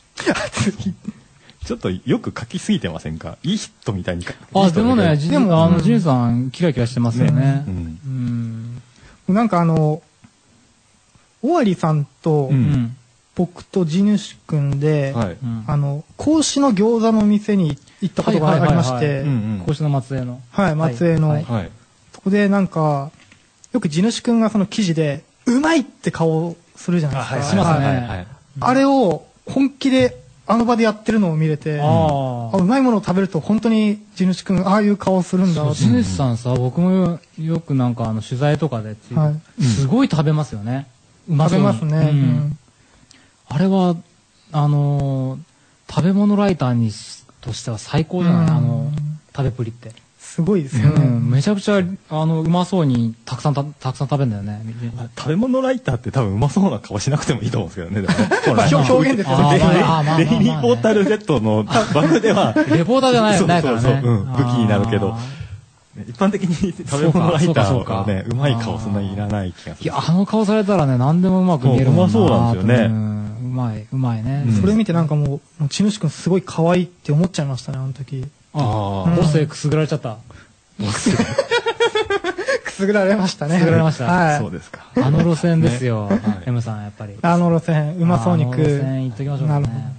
ちょっとよく書きすぎてませんか？いい人みたいに書く。でもね、ジュンさん、キラキラしてますよね。 なんか尾張さんと、僕と地主くんで、格子の餃子の店に行ったことがありまして、 格子の松江の。 はい、松江の。そこでなんか、よく地主くんがその記事で、うまいって顔するじゃないですか。 しますね。 あれを本気で、あの場でやってるのを見れて、うまいものを食べると本当に地主くんああいう顔するんだ地主さんさ、僕もよくなんか取材とかですごい食べますよね。 うまそうに。食べますね。 あれは、食べ物ライターとしては最高じゃない食べっぷりって。 すごいですよね。 めちゃくちゃ、うまそうにたくさん食べるんだよね。 食べ物ライターって多分うまそうな顔しなくてもいいと思うんですけどね。 表現ですよね。 デイリーポータル Z の番組では。 レポーターじゃないからね。 武器になるけど。一般的に食べ物ライターはね、うまい顔そんなにいらない気がする。 いや、顔されたらね、何でもうまく見えるもんな。 うまそうなんですよね。 うまいね。 それ見てなんかもう、地主くんすごい可愛いって思っちゃいましたね、あの時。 母性くすぐられちゃった。 くすぐられましたね。 くすぐられました。 はい。 そうですか。 路線ですよ、M さん、やっぱり。 路線、うまそうに食う。 路線行っときましょうかね。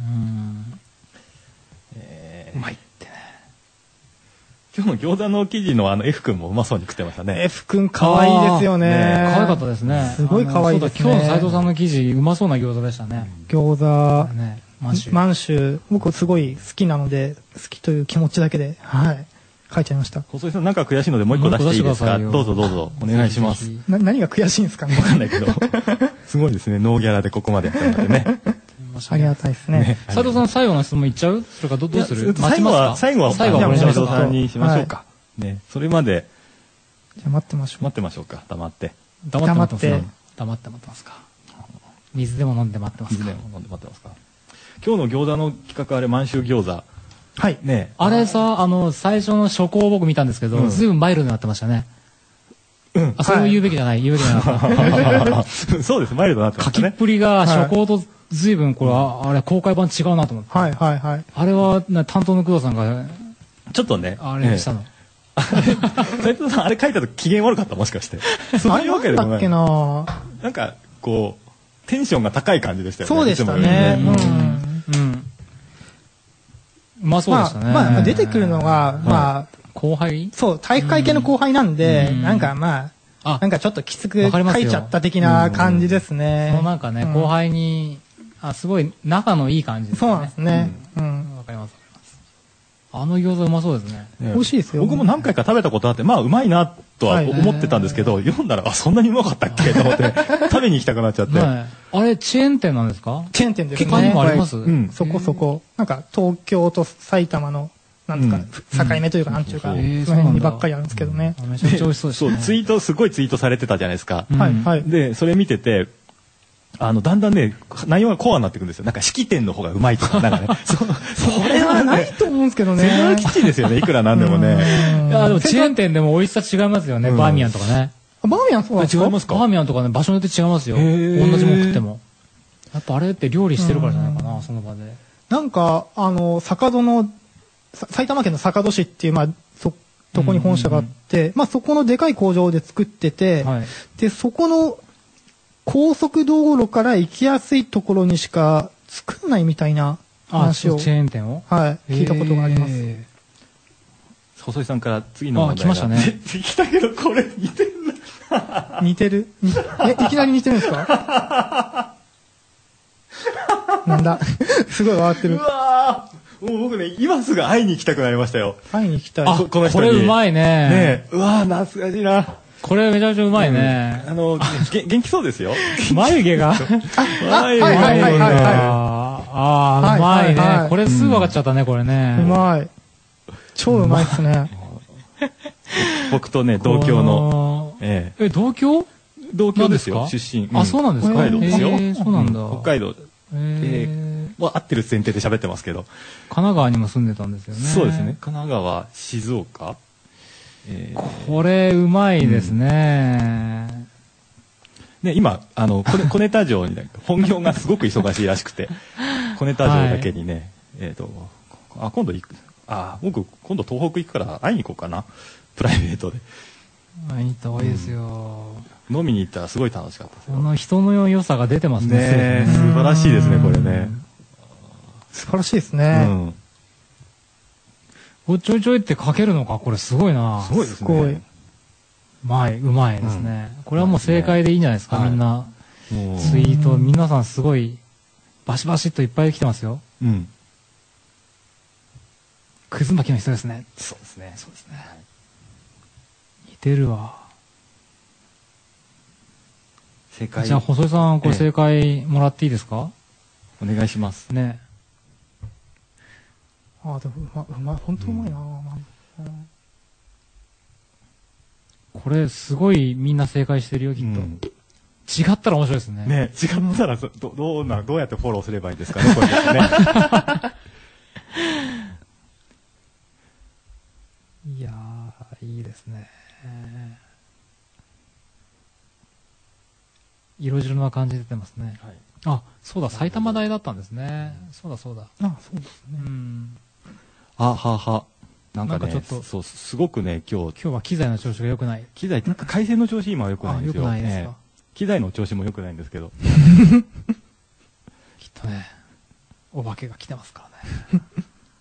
うまいってね。 今日の餃子の生地のF 君もうまそうに食ってましたね。 F 君可愛いですよね。 可愛かったですね。 すごい可愛いですね。 今日の斉藤さんの生地、うまそうな餃子でしたね。 餃子、満州。僕すごい好きなので、好きという気持ちだけで、はい。書いちゃいました。 細井さんなんか悔しいのでもう一個出していいですか？どうぞどうぞお願いします。 何が悔しいんですかね？ わかんないけど。すごいですね。ノーギャラでここまでやったのでね。 ありがたいですね。 斉藤さん最後の質問いっちゃう？それかどうする？ 最後は斉藤さんにしましょうか。ね。それまで。 じゃあ待ってましょう。 待ってましょうか。黙って。 黙って待ってますか。水でも飲んで待ってますか。 水でも飲んで待ってますか。今日の餃子の企画あれ満州餃子。 はい。 ね、 あれさ、最初の初稿を僕見たんですけど、ずいぶんマイルドになってましたね。そう言うべきじゃない、言うべきじゃなそうです、マイルドになってましたね。 書きっぷりが初稿とずいぶんこれ、あれ公開版違うなと思って。 はいはいはい。 あれは、担当の工藤さんが、 ちょっとね、 あれしたの。 斉藤さん、あれ書いたと機嫌悪かったもしかして。そういうわけでもない。なんか、こう、テンションが高い感じでしたよね。 そうでしたね。 うまそうでしたね。 まあ、出てくるのが、まあ、 後輩そう、体育会系の後輩なんで、なんかまあ、なんかちょっときつく書いちゃった的な感じですね。 そうなんかね、後輩に、すごい仲のいい感じですね。 そうなんですね。 わかります。あの餃子うまそうですね。 美味しいですよ。 僕も何回か食べたことあって、まあうまいなとは思ってたんですけど、読んだら、あ、そんなにうまかったっけと思って、食べに行きたくなっちゃって。 あれ、チェーン店なんですか？ チェーン店ですね。 他にもあります？ そこそこ。なんか、東京と埼玉の、なんですか、境目というか、なんていうか、その辺にばっかりあるんですけどね。 めちゃくちゃ美味しそうですね。 そう、すごいツイートされてたじゃないですか。 はい、はい。 で、それ見てて、だんだんね、内容がコアになってくるんですよ。なんか式典の方がうまいとか、なんかね。 それはないと思うんですけどね。 セントラルキッチンですよね、いくらなんでもね。 いや、でもチェーン店でも美味しさ違いますよね、バーミヤンとかね。 バーミヤンそうなんですか？ 違いますか？ バーミヤンとかね、場所によって違いますよ。同じもの食っても。やっぱあれって料理してるからじゃないかな、その場で。 なんか、坂戸の、埼玉県の坂戸市っていう、まあ、とこに本社があって、まあそこのでかい工場で作ってて、で、そこの、高速道路から行きやすいところにしか作んないみたいな話を。 チェーン店を？ はい。聞いたことがあります。 細井さんから次の問題が。 来ましたね。 来たけど、これ似てるな。 似てるいきなり似てるんですか？なんだすごい笑ってる。 うわもう僕ね、今すぐ会いに行きたくなりましたよ。 会いに行きたい。 この人に。 これうまいね。 ねうわ懐かしいな。 これめちゃめちゃうまいね。 元気そうですよ。 眉毛が。 はいはいはいはい。 ああ、うまいね。これすぐ分かっちゃったね、これね。 うまい。超うまいっすね。 僕とね、同郷の。 同郷ですよ、出身。 あ、そうなんですか？ 北海道ですよ。 そうなんだ。 北海道。合ってる前提で喋ってますけど。 神奈川にも住んでたんですよね。 そうですね。神奈川、静岡。 これうまいですね。 ね、今、小ネタ城に、本業がすごく忙しいらしくて、小ネタ城だけにね、今度行く、僕、今度東北行くから会いに行こうかな。プライベートで。 会いに行った方がいいですよ。 飲みに行ったらすごい楽しかったですよ。 この人の良さが出てますね。 ね素晴らしいですね、これね。 素晴らしいですね。 ちょいちょいって書けるのか、これすごいな。 すごいですね。 うまいですね。これはもう正解でいいんじゃないですか、みんな。ツイート、皆さんすごい、バシバシっといっぱい来てますよ。くず巻きの人ですね。 そうですね。そうですね。 似てるわ。 正解。 じゃあ、細井さん、これ正解もらっていいですか？ お願いします。 ね。 でも本当うまいな。 これ、すごいみんな正解してるよ、きっと。違ったら面白いですね。 ね、違ったらどうやってフォローすればいいんですかね、これね。 いやー、いいですね。色白な感じ出てますね。あ、そうだ、埼玉大だったんですね。そうだ。 そうですね。 なんかちょっと、そう、すごくね、今日は機材の調子が良くない。 機材、なんか回線の調子今は良くないんですよ。 良くないですか。 機材の調子も良くないんですけど。 きっとね、お化けが来てますからね。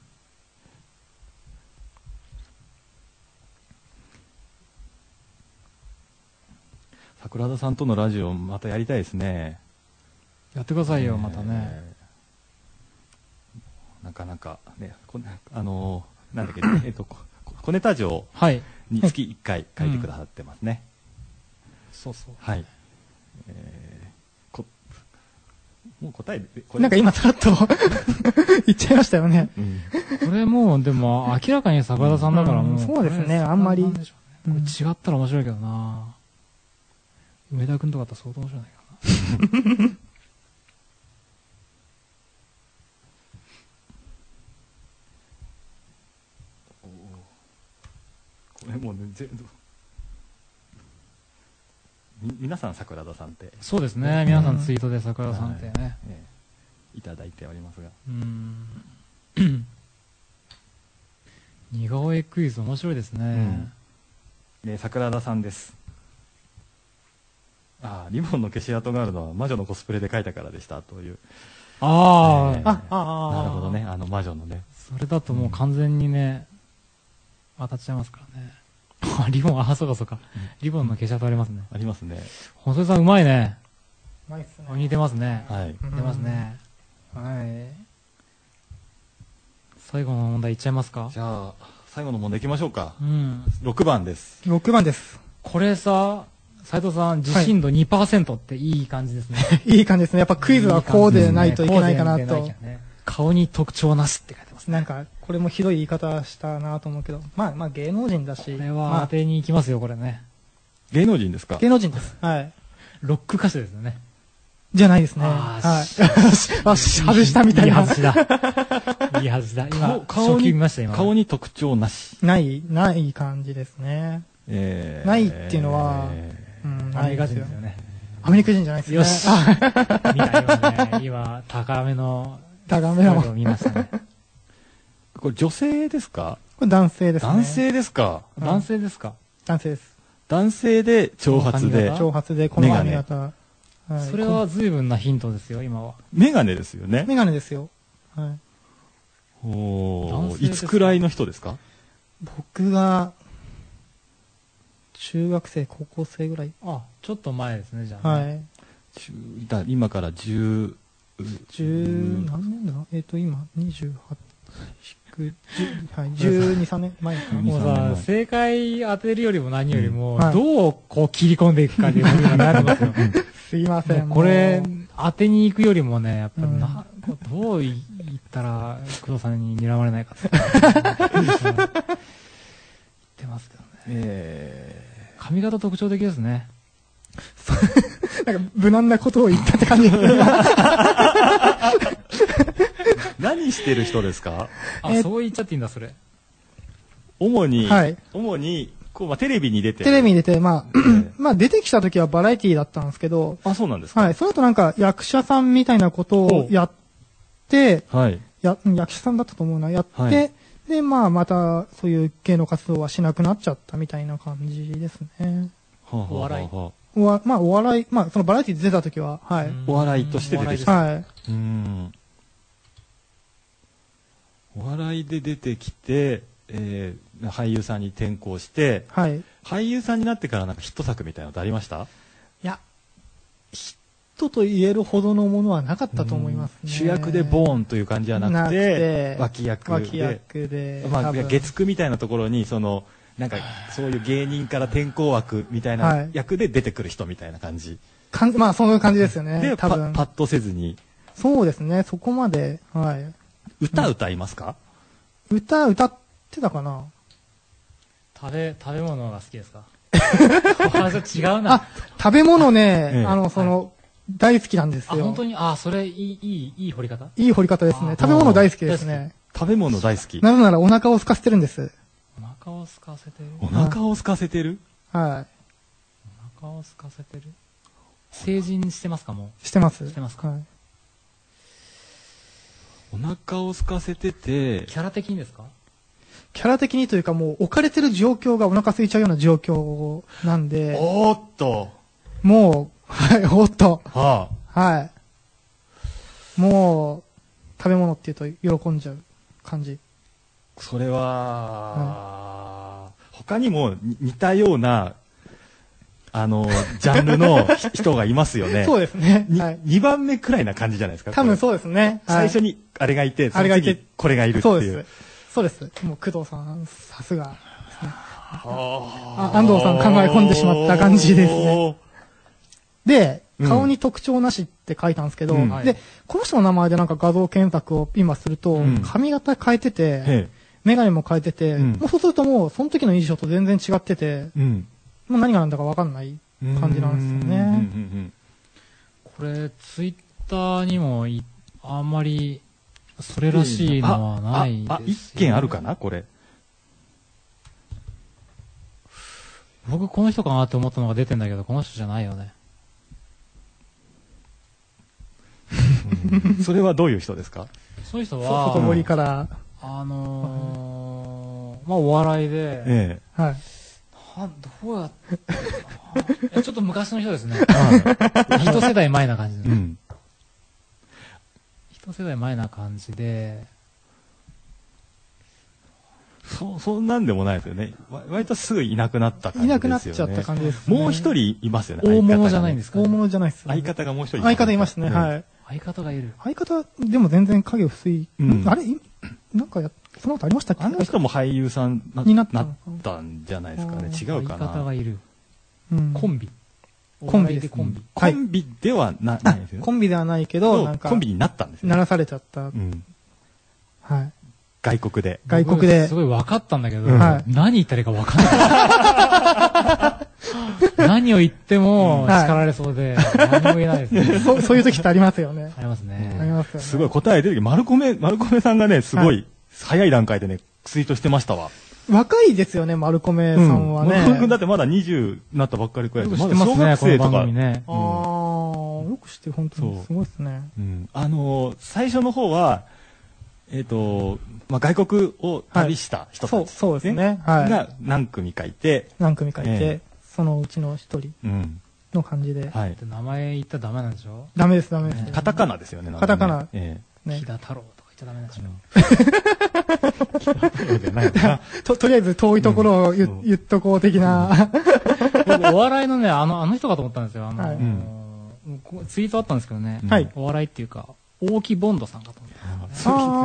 桜田さんとのラジオまたやりたいですね。 やってくださいよ、またね。 なかなかね、なんだっけ、小ネタ城に月1回書いてくださってますね。 そうそう。 はい。もう答え、 なんか今さらっと言っちゃいましたよね。 これもう、でも明らかに桜田さんだからもう。 そうですね、あんまり。これ違ったら面白いけどな。梅田君とかだったら相当面白いんだけどな。 これもうね、皆さん桜田さんって。 そうですね、皆さんツイートで桜田さんってね。 いただいておりますが。 似顔絵クイズ面白いですね。 桜田さんです。リボンの消し跡があるのは魔女のコスプレで描いたからでしたという。なるほどね、魔女のね。 それだともう完全にね、当たっちゃいますからね。リボン、そうか。リボンの消し跡ありますね。 ありますね。 細井さんうまいね。 うまいっすね。 似てますね。 似てますね。最後の問題いっちゃいますか？ じゃあ、最後の問題いきましょうか。6番です。 6番です。 これさ、斉藤さん、自信度 2% っていい感じですね。 いい感じですね。やっぱクイズはこうでないといけないかなと。 顔に特徴なしって書いてますね。 なんか、これもひどい言い方したなと思うけど、まあ芸能人だし。 これは当てに行きますよ、これね。 芸能人ですか？ 芸能人です。はい。 ロック歌手ですよね。 じゃないですね。はい。外したみたいな。 いい外しだ。いい外しだ。今、初球見ました、今。 顔に特徴なし。 ない感じですね。ないっていうのは、 アメリカ人ですよね。 アメリカ人じゃないですね。 よし。今、高めのを見ましたね。 これ女性ですか？ これ男性ですね。 男性ですか？ 男性ですか？ 男性です。 男性で長髪で。 長髪で、この髪型。 それは随分なヒントですよ、今は。 メガネですよね。 メガネですよ。はい。 いつくらいの人ですか？ 僕が、 中学生、高校生ぐらい。 あ、ちょっと前ですね、じゃあ、 はい。 今から何年だ今、28、はい、12、3年前かな。 もうさ、正解当てるよりも何よりも、どうこう切り込んでいくかで悩んでますよ。 すいません。 これ、当てに行くよりもね、やっぱりどう言ったら、工藤さんに睨まれないかって言ってますけどね。髪型特徴的ですね。 なんか無難なことを言ったって感じ。 何してる人ですか？ そう言っちゃっていいんだ、それ。 主に、こう、テレビに出て。 テレビに出て、まあ出てきた時はバラエティだったんですけど。 あ、そうなんですか？ はい。その後なんか役者さんみたいなことをやって、役者さんだったと思うな、やって、で、まあまたそういう芸能活動はしなくなっちゃったみたいな感じですね。 お笑い。 まあお笑い、まあそのバラエティ出た時は、はい。 お笑いとして出てきた。 はい。 お笑いで出てきて、俳優さんに転向して、俳優さんになってからなんかヒット作みたいなのってありました？ いや、ヒットと言えるほどのものはなかったと思いますね。 主役でボーンという感じじゃなくて、脇役で。 まあ、月9みたいなところに、なんか、そういう芸人から転校枠みたいな役で出てくる人みたいな感じ。 まあ、そういう感じですよね。 で、パッとせずに。 そうですね、そこまで、はい。 歌いますか？ 歌ってたかな？ 食べ物が好きですか？違うな。 食べ物ね、大好きなんですよ。 本当に、それ、いい掘り方？ いい掘り方ですね。食べ物大好きですね。 食べ物大好き。 なぜならお腹を空かせてるんです。 お腹を空かせてる？ お腹を空かせてる？ はい。 お腹を空かせてる？成人してますか？もう。 してます。 してますか？はい。 お腹を空かせてて、 キャラ的にですか？ キャラ的にというかもう置かれてる状況がお腹空いちゃうような状況なんで。 おーっと。 もう、はい、おっと。 はあ。はい。もう、食べ物って言うと喜んじゃう感じ。 それは、他にも似たような、ジャンルの人がいますよね。 そうですね。 2番目くらいな感じじゃないですか。 多分そうですね。 最初にあれがいて、その次これがいるっていう。 そうです。もう工藤さん、さすがですね。安藤さん考え込んでしまった感じですね。で、顔に特徴なしって書いたんですけど、で、この人の名前でなんか画像検索を今すると、髪型変えてて、メガネも変えてて、もうそうするともうその時の印象と全然違ってて、もう何が何だか分かんない感じなんですよね。 これ、ツイッターにもあんまり、それらしいのはないです、ね。 一件あるかなこれ。 僕この人かなって思ったのが出てんだけど、この人じゃないよね。 それはどういう人ですか？ その人は、 外堀から、 まあ、お笑いで、 はい。 どうやってちょっと昔の人ですね。一世代前な感じで。一世代前な感じで。 そんなんでもないですよね。割とすぐいなくなった感じですよね。いなくなっちゃった感じですね。 もう一人いますよね。 大物じゃないんですか？ 大物じゃないです。 相方がもう一人。 相方いますね。はい。 相方がいる。 相方、でも全然影薄い。あれなんかそのことありましたっけ？ あの人も俳優さんになったんじゃないですかね。違うかな。 相方がいる。コンビ。 コンビでコンビではないですよね。 コンビではないけど、なんか。 コンビになったんですよ。 ならされちゃった。はい。 外国で。 外国で。 すごい分かったんだけど、何言ったらいいか分かんない。何を言っても叱られそうで、何も言えないですね。 そういう時ってありますよね。 ありますね。 ありますよね。 すごい答え出てきて、丸米さんがね、すごい早い段階でね、ツイートしてましたわ。 若いですよね、丸米さんはね。 丸米君だってまだ20になったばっかりくらいで、まだ小学生とか。 よく知ってる、本当に。すごいですね。 最初の方は、外国を旅した人たち。 そうですね。が何組かいて。 そのうちの一人の感じで。 名前言ったらダメなんでしょ？ ダメです、ダメです。 カタカナですよね。 カタカナ。 木田太郎とか言っちゃダメなんでしょ？ とりあえず遠いところを言っとこう的な。 お笑いのね、あの人かと思ったんですよ。ツイートあったんですけどね。お笑いっていうか、大木ボンドさんかと思った。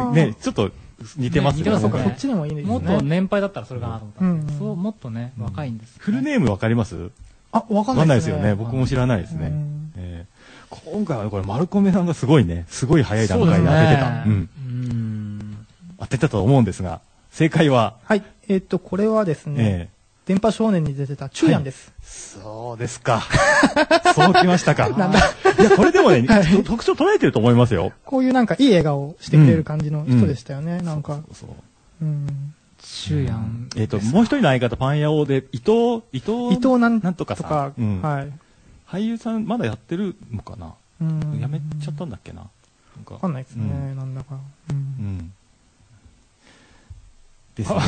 ね、ちょっと似てますね。 そっちでもいいですね。 もっと年配だったらそれかなと思ったんですけど、そう、もっとね、若いんです。 フルネームわかります？ わかんないですね。僕も知らないですね。今回はこれ、丸米さんがすごいね、すごい早い段階で当ててた。当てたと思うんですが、正解は？ はい。これはですね、電波少年に出てたチューヤンです。 そうですか。そうきましたか。なんだ。いや、これでもね、特徴捉えてると思いますよ。 こういうなんかいい笑顔をしてくれる感じの人でしたよね、なんか。 そう。チューヤン。 もう一人の相方、パン屋王で、伊藤なんとかさん。 はい。 俳優さん、まだやってるのかな？やめちゃったんだっけな。 わかんないですね、なんだか。 ですね。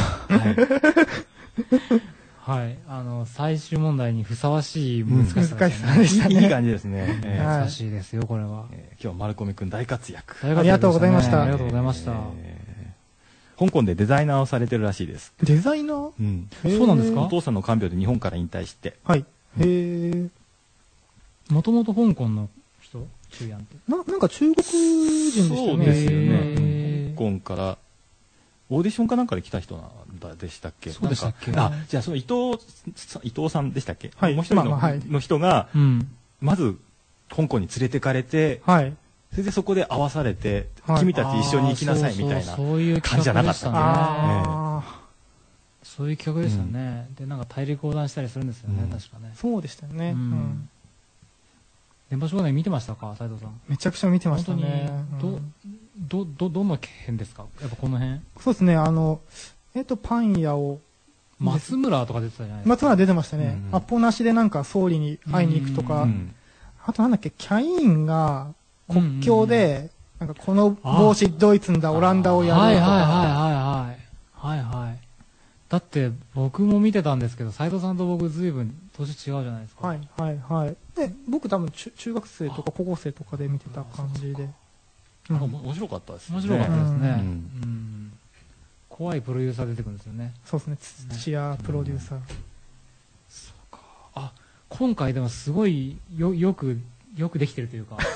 はい。最終問題にふさわしい難しさでしたね。 いい感じですね。 難しいですよ、これは。 今日は丸込くん大活躍。 ありがとうございました。 ありがとうございました。 香港でデザイナーをされてるらしいです。 デザイナー？ そうなんですか？ お父さんの看病で日本から引退して。 はい。へえ。 もともと香港の人？チューヤンって。 なんか中国人でしたよね。 そうですよね。香港からオーディションかなんかで来た人なんでしたっけ？ そうでしたっけ？ じゃあその伊藤さんでしたっけ？ はい。 もう一人の人が、まず香港に連れてかれて、それでそこで会わされて、君たち一緒に行きなさいみたいな感じじゃなかったね。そういう企画でしたね。で、なんか大陸横断したりするんですよね、確かね。 そうでしたよね。 電波少年見てましたか、斉藤さん？ めちゃくちゃ見てましたね。 どの辺ですか？やっぱこの辺？ そうですね、パン屋を。 松村とか出てたじゃないですか。 松村出てましたね。アポなしでなんか総理に会いに行くとか。あとなんだっけ、キャインが国境で、なんかこの帽子ドイツんだ、オランダをやるとか。 はいはい。だって僕も見てたんですけど、斉藤さんと僕随分年違うじゃないですか。 はいはいはい。で、僕多分中学生とか高校生とかで見てた感じで。 面白かったですね。 面白かったですね。怖いプロデューサー出てくるんですよね。 そうですね、土屋プロデューサー。 そうか。今回でもすごいよくできてるというか、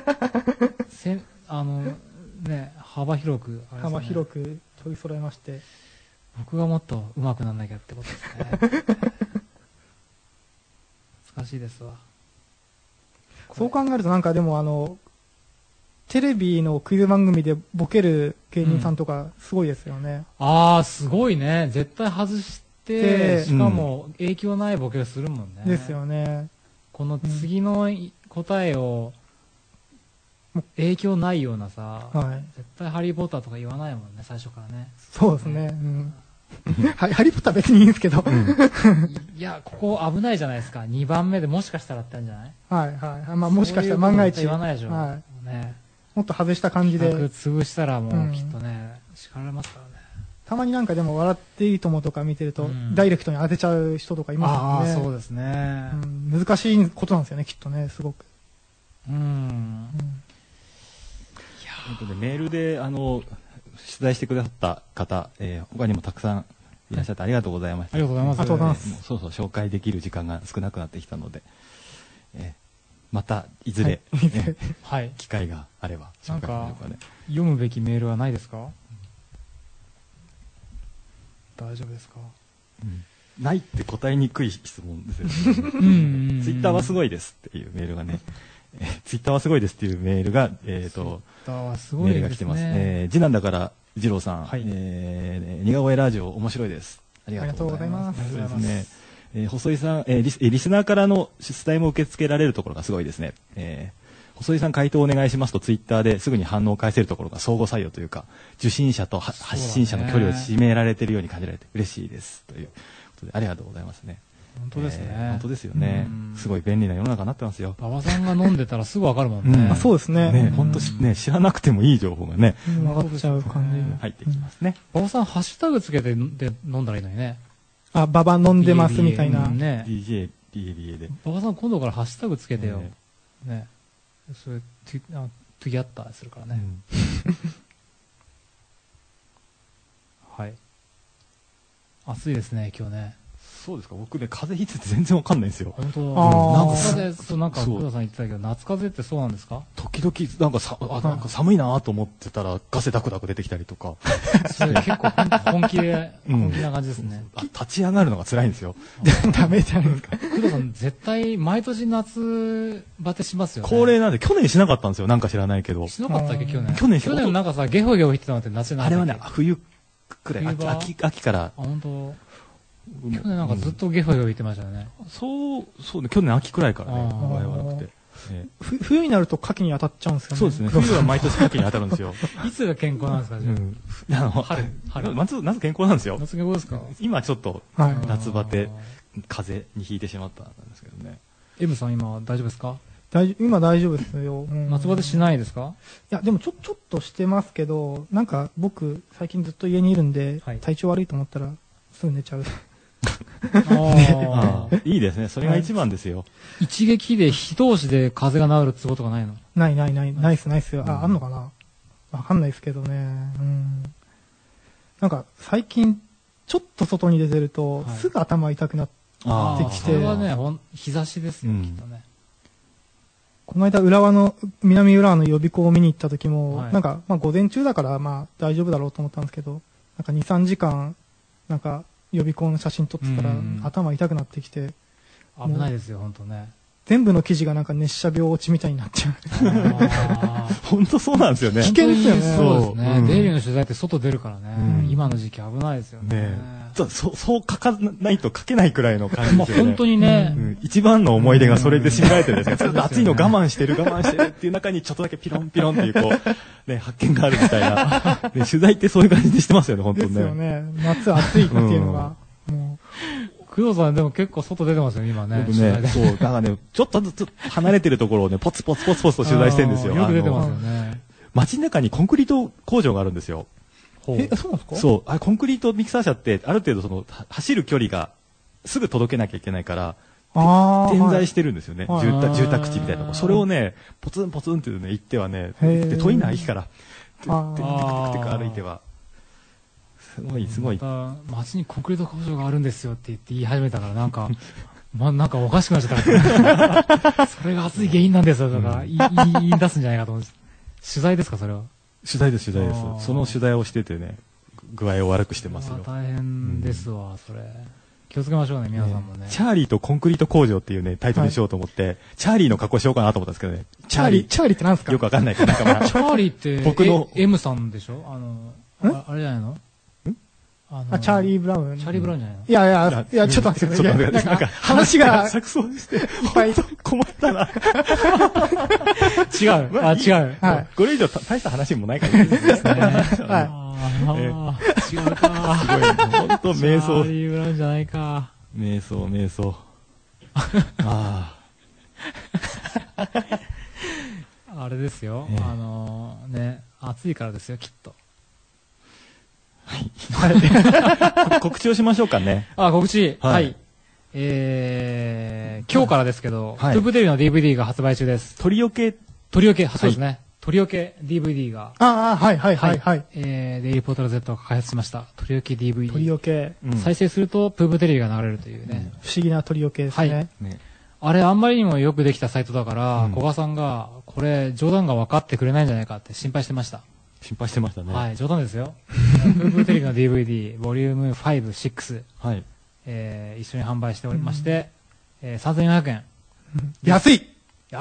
幅広く取り揃えまして、僕がもっと上手くならなきゃってことですね。難しいですわ。 そう考えるとなんかでもテレビのクイズ番組でボケる芸人さんとかすごいですよね。 すごいね。絶対外して、しかも影響ないボケをするもんね。 ですよね。 この次の答えを影響ないようなさ、絶対ハリーポッターとか言わないもんね、最初からね。 そうですね。ハリーポッター別にいいんですけど。 いや、ここ危ないじゃないですか。2番目でもしかしたらってあるんじゃない？ はいはい。まあもしかしたら万が一。 言わないでしょ。 もっと外した感じで。 潰したらもうきっとね、叱られますからね。 たまになんかでも笑っていいともとか見てると、ダイレクトに当てちゃう人とかいますよね。 そうですね。 難しいことなんですよね、きっとね、すごく。 メールで取材してくださった方、他にもたくさんいらっしゃってありがとうございました。 ありがとうございます。 ありがとうございます。 そうそう紹介できる時間が少なくなってきたので、またいずれ、機会があれば紹介しましょうかね。読むべきメールはないですか？大丈夫ですか？ ないって答えにくい質問ですよね。ツイッターはすごいですっていうメールがね。ツイッターはすごいですっていうメールが、メールが来てます。次男だから二郎さん、似顔絵ラジオ面白いです。ありがとうございます。そうですね。細井さん、リスナーからの出題も受け付けられるところがすごいですね。細井さん回答お願いしますとツイッターですぐに反応を返せるところが相互作用というか、受信者と発信者の距離を縮められているように感じられて嬉しいですということでありがとうございますね。 本当ですね。 本当ですよね。すごい便利な世の中になってますよ。 馬場さんが飲んでたらすぐわかるもんね。 そうですね。 本当ね、知らなくてもいい情報がね、 分かっちゃう感じ入ってきますね。 馬場さんハッシュタグつけて飲んだらいいのにね。 馬場飲んでますみたいな。 DJ で。 馬場さん今度からハッシュタグつけてよ。ね。それ、トゥギャッターするからね。はい。暑いですね、今日ね。 そうですか。僕ね、風邪ひいてて全然わかんないんですよ。 本当。なんか、福田さん言ってたけど、夏風邪ってそうなんですか？ 時々、なんか寒いなと思ってたら、汗ダクダク出てきたりとか。 それ結構本気な感じですね。 立ち上がるのが辛いんですよ。 ダメじゃないですか。 福田さん、絶対、毎年夏バテしますよね。 恒例なんで、去年しなかったんですよ。なんか知らないけど。 しなかったっけ、去年。 去年なんかさ、ゲホゲホ言ってたのって夏じゃない？ あれはね、冬くらい、秋から。 あ、本当。去年なんかずっとゲホゲホ言ってましたよね。 そうね、去年秋くらいからね、具合悪くて。 冬になると牡蠣に当たっちゃうんですよね。 そうですね。冬は毎年牡蠣に当たるんですよ。 いつが健康なんですか、じゃあ。 春。夏健康なんですよ。 夏健康ですか？ 今ちょっと、夏バテ、風邪にひいてしまったんですけどね。 M さん今大丈夫ですか？ 今大丈夫ですよ。 夏バテしないですか？ いや、でもちょっとしてますけど、なんか僕、最近ずっと家にいるんで、体調悪いと思ったら、すぐ寝ちゃう。 いいですね。それが一番ですよ。 一撃で一通しで風邪が治るツボとかないの？ ないっすよ。あんのかな？わかんないですけどね。なんか最近ちょっと外に出てると、すぐ頭痛くなってきて。 それはね、日差しですよ、きっとね。 この間南浦和の予備校を見に行った時も、なんか午前中だから大丈夫だろうと思ったんですけど、なんか2、3時間、なんか予備校の写真撮ってたら頭痛くなってきて。 危ないですよ、本当ね。 全部の記事がなんか熱射病落ちみたいになっちゃう。 本当そうなんですよね。 危険ですよね。 そうですね。デイリーの取材って外出るからね。今の時期危ないですよね。 そう書かないと書けないくらいの感じですよね。 本当にね。 一番の思い出がそれで占められてるんですよ。暑いの我慢してるっていう中にちょっとだけピロンピロンっていう発見があるみたいな。取材ってそういう感じでしてますよね、本当にね。 ですよね。夏暑いっていうのが。 工藤さんでも結構外出てますよね、今ね。 僕ね、そう、だからね、ちょっとずつ離れてるところをね、ポツポツと取材してるんですよ。 よく出てますよね。 街の中にコンクリート工場があるんですよ。 そうなんですか？ そう、コンクリートミキサー車って、ある程度走る距離がすぐ届けなきゃいけないから、点在してるんですよね。住宅地みたいなところ。それをね、ポツンポツンってね、行ってはね、遠いな、駅から。テク歩いては。すごい。 街にコンクリート工場があるんですよって言い始めたから、なんかおかしくなっちゃったから。それが暑い原因なんですよとか、言い出すんじゃないかと思って。取材ですか、それは？ 取材です。その取材をしててね、具合を悪くしてますよ。 大変ですわ、それ。気をつけましょうね、皆さんもね。 チャーリーとコンクリート工場っていうね、タイトルにしようと思って、チャーリーの格好しようかなと思ったんですけどね。 チャーリーって何ですか？ よくわかんないけど、 チャーリーって、僕の M さんでしょ？あれじゃないの？ チャーリー・ブラウン。 チャーリー・ブラウンじゃないの？ いや、ちょっと待ってください。なんか、話が、 錯綜して、いっぱい困ったな。 違う。 これ以上大した話もないからですね。 違うか。 すごい、本当瞑想。チャーリー・ブラウンじゃないか。 瞑想。 あれですよ。暑いからですよ、きっと。 告知をしましょうかね。 告知。はい。今日からですけど、プープデビューの DVD が発売中です。 鳥よけ、 そうですね。鳥よけ DVD が。 はい。 デイリーポータル Z が開発しました。鳥よけ DVD。 鳥よけ。 再生すると、プープテレビが流れるというね。 不思議な鳥よけですね。 あれ、あんまりにもよくできたサイトだから、古賀さんが、これ、冗談が分かってくれないんじゃないかって心配してました。 心配してましたね。 はい、冗談ですよ。プープテレビの DVD、ボリューム5、6。 はい。 一緒に販売しておりまして、3400円。 安い。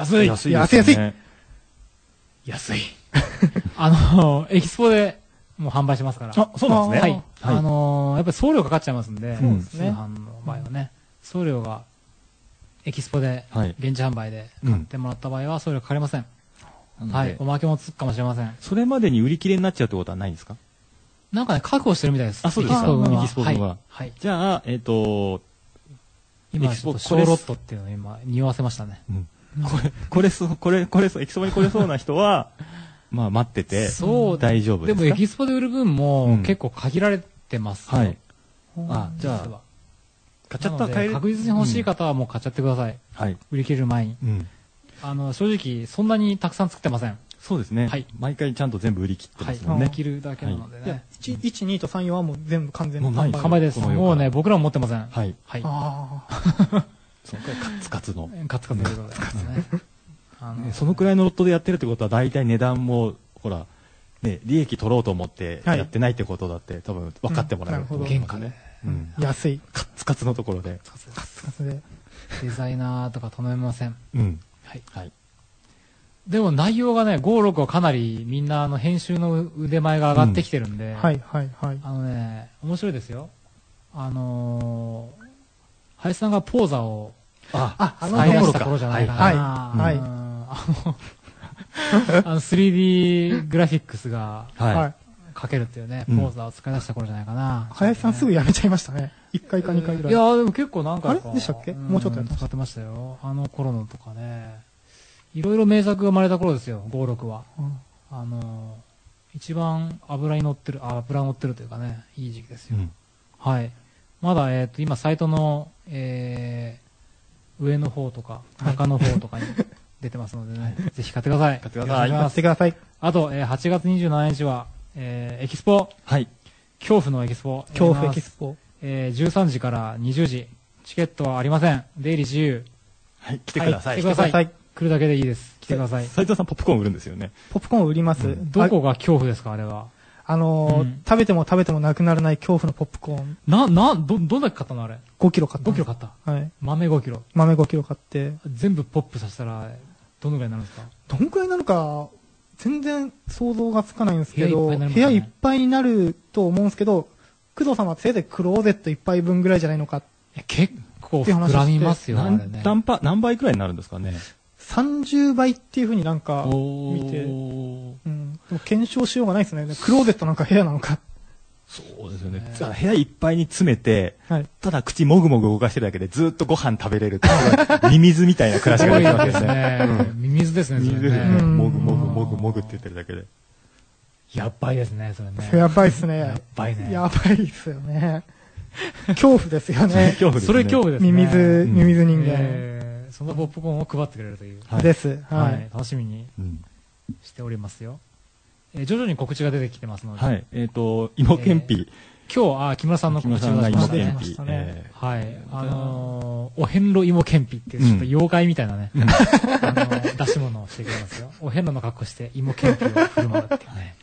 エキスポでもう販売しますから。 そうなんですね。 はい。やっぱり送料かかっちゃいますんで、通販の場合はね、送料がエキスポで、現地販売で買ってもらった場合は送料かかりません。はい。おまけもつくかもしれません。 それまでに売り切れになっちゃうってことはないんですか？ なんかね、確保してるみたいです。 そうですか。エキスポ分は。 はい。 じゃあ、 今、ショーロットっていうのを今、匂わせましたね。 これそう、エキスポに来れそうな人は、待ってて、大丈夫ですか？ でもエキスポで売る分も結構限られてます。 はい。じゃあ、買っちゃったら確実に欲しい方はもう買っちゃってください。 はい。 売り切れる前に。正直、そんなにたくさん作ってません。 そうですね。毎回ちゃんと全部売り切ってますもんね。 売り切るだけなのでね。 1、2と3、4はもう全部完全に完売です。もうね、僕らも持ってません。 はい。 ああ。 そのくらいカツカツの。 カツカツのことですね。 そのくらいのロットでやってるってことは、大体値段も、ほら、ね、利益取ろうと思ってやってないってことだって、多分分かってもらえると思いますね。 安い。 カツカツのところで。 カツカツで。 デザイナーとか頼めません。 はい。 でも内容がね、5、6はかなりみんな編集の腕前が上がってきてるんで、面白いですよ。林さんがポーザを使い出した頃じゃないかな。3D グラフィックスが書けるっていうね、ポーザを使い出した頃じゃないかな。 林さんすぐやめちゃいましたね。1回か2回ぐらい。 いやでも結構何回か。 あれでしたっけ？もうちょっとやって使ってましたよ。あの頃のとかね。いろいろ名作が生まれた頃ですよ、5、6は。一番油乗ってるというかね、いい時期ですよ。はい。まだ、今、サイトの、上の方とか、中の方とかに出てますのでね、ぜひ買ってください。 買ってください。 あと、8月27日は、エキスポ。 はい。 恐怖のエキスポ。 恐怖エキスポ。 13時から20時。チケットはありません。出入り自由。 はい、来てください。 来てください。来るだけでいいです。来てください。 斉藤さんポップコーン売るんですよね。 ポップコーン売ります。 どこが恐怖ですか、あれは。 食べても食べてもなくならない恐怖のポップコーン。 どんだけ買ったのあれ。 5キロ買った。 5キロ買った。 はい。 豆5キロ。 豆5キロ買って。 全部ポップさせたら、どのぐらいになるんですか？ どのくらいになるか、全然想像がつかないんですけど、部屋いっぱいになると思うんですけど、工藤さんはせいぜいクローゼット1杯分ぐらいじゃないのか。 結構膨らみますよね。 何倍くらいになるんですかね。 30倍っていう風になんか見て、でも検証しようがないですね。クローゼットなんか部屋なのか。 そうですよね。部屋いっぱいに詰めて、ただ口もぐもぐ動かしてるだけでずっとご飯食べれるってミミズみたいな暮らしができますね。 ミミズですね。 ミミズですね。もぐもぐもぐもぐって言ってるだけで。 やばいですね、それね。 やばいですね。 やばいね。 やばいですよね。恐怖ですよね。 それ恐怖ですね。 ミミズ人間。 そのポップコーンを配ってくれるという。 です。 はい。楽しみにしておりますよ。徐々に告知が出てきてますので。 はい。芋けんぴ。 今日、木村さんの告知が出てましたね。はい。お遍路芋けんぴっていう、ちょっと妖怪みたいなね、出し物をしてくれますよ。お遍路の格好して芋けんぴを振る舞うっていうね。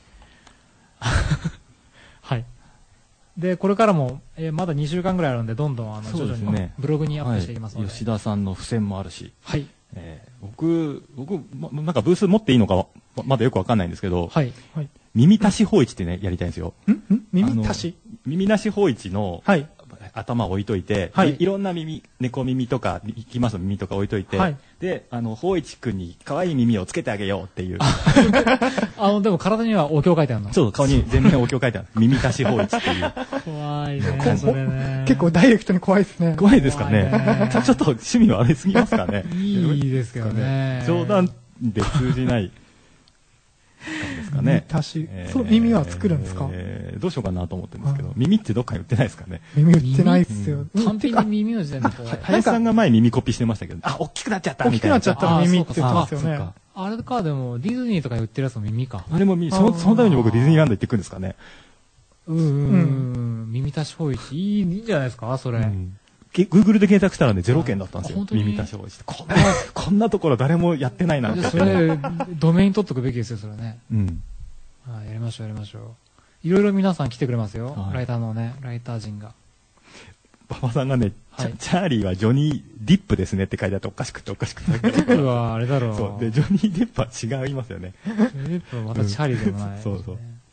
はい。で、これからも、まだ2週間ぐらいあるんで、どんどん、徐々にブログにアップしていきますので。 吉田さんの付箋もあるし。 はい。 僕、なんかブース持っていいのか、まだよくわかんないんですけど、 はい。 耳たし法一ってね、やりたいんですよ。 耳たし耳なし法一の頭を置いといて、いろんな耳、猫耳とか、生きます耳とか置いといて、で、法一くんに可愛い耳をつけてあげようっていう。 でも体にはお経書いてあるの？ そう、顔に全面お経書いてある。耳たし法一っていう。 怖いね、それね。 結構ダイレクトに怖いですね。 怖いですかね。ちょっと趣味悪いすぎますかね。 いいですけどね。 冗談で通じない。ですかね。 その耳は作るんですか？ どうしようかなと思ってるんですけど、耳ってどっかに売ってないですかね。 耳売ってないっすよ。 完璧に耳の時点で林さんが前耳コピーしてましたけど、大きくなっちゃったみたいな。 大きくなっちゃった耳って言ってますよね。 あれか、でも、ディズニーとかに売ってるやつも耳か。 あれもそのために僕ディズニーランド行ってくんですかね。 耳たし法一、いいんじゃないですか、それ。 Google で検索したらね、0件だったんですよ。耳たし法一。こんなところ誰もやってないなんて。 それ、ドメイン取っとくべきですよ、それね。やりましょう。いろいろ皆さん来てくれますよ。ライター陣が。 馬場さんがね、チャーリーはジョニー・ディップですねって書いてあっておかしくて。ディップはあれだろう。 そう。で、ジョニー・ディップは違いますよね。 ジョニー・ディップはまたチャーリーでもない。 そう。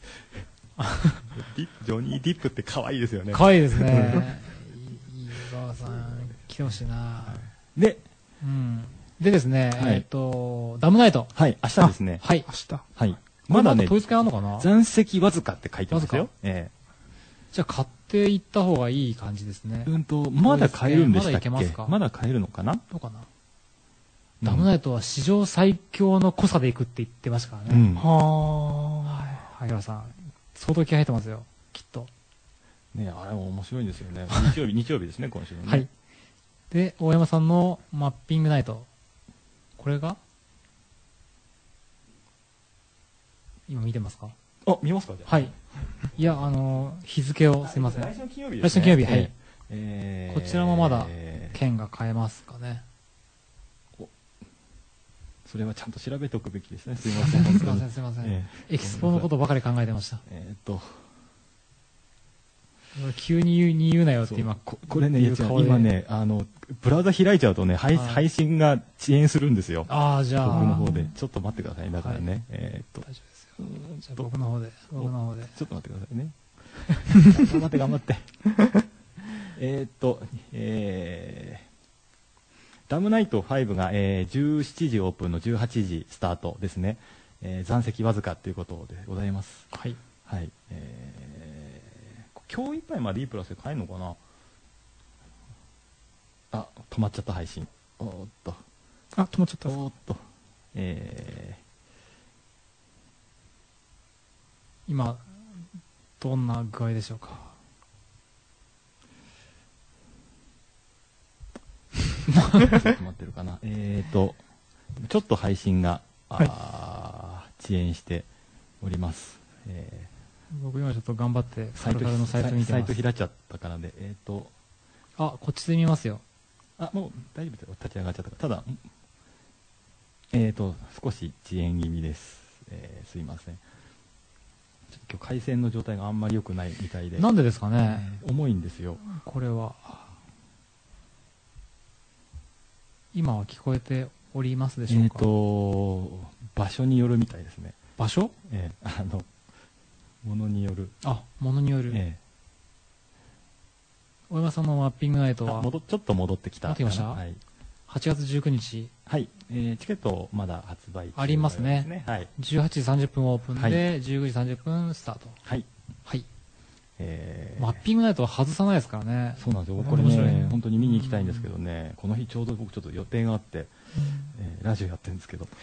ジョニー・ディップって可愛いですよね。 可愛いですね。いい馬場さん、来てほしいな。でですね、ダムナイト。 はい、明日ですね。 はい。 明日。 はい。 まだね、統一券あるのかな？ 残席わずかって書いてますよ。 じゃあ買っていった方がいい感じですね。 まだ買えるんでしたっけ？ まだ買えるのかな？ どうかな？ダムナイトは史上最強の濃さでいくって言ってましたからね。萩原さん、相当気合入ってますよ、きっと。 ね、あれも面白いんですよね。日曜日ですね、今週のね。 はい。で、大山さんのマッピングナイト。これが今見てますか？ あ、見ますか？ はい。いや、日付をすいません。 来週の金曜日ですね。 来週の金曜日、はい。こちらもまだ、券が買えますかね。 それはちゃんと調べておくべきですね。すいません。 すいません、すいません。エキスポのことばかり考えてました。急に言うなよって今。 これね、今ね、ブラウザ開いちゃうとね、配信が遅延するんですよ。 ああ、じゃあ。 僕の方で。ちょっと待ってください。だからね。 大丈夫ですよ。じゃあ僕の方で。 ちょっと待ってくださいね。頑張って。ダムナイト5が、17時オープンの18時スタートですね。残席わずかということでございます。 はい。 はい。今日いっぱいまで E プラスで買えるのかな。あ、止まっちゃった配信。おーっと。 あ、止まっちゃった。 おーっと。 今、どんな具合でしょうか。 止まってるかな。ちょっと配信が、遅延しております。 僕今ちょっと頑張ってサイトのサイト見てます。 サイト開っちゃったからで、 あ、こっちで見ますよ。 あ、もう大丈夫ですよ。立ち上がっちゃったから。ただ、少し遅延気味です。すいません。ちょっと今日回線の状態があんまり良くないみたいで。 なんでですかね。 重いんですよ。 これは。今は聞こえておりますでしょうか。 場所によるみたいですね。 場所？ ものによる。 あ、ものによる。大山さんのマッピングナイトはちょっと戻ってきた。 戻ってきました。はい。8月19日。 はい。チケットまだ発売中ありますね。はい。18時30分オープンで、19時30分スタート。はい。はい。マッピングナイトは外さないですからね。 そうなんですよ。これね、本当に見に行きたいんですけどね、この日ちょうど僕ちょっと予定があって、ラジオやってるんですけど。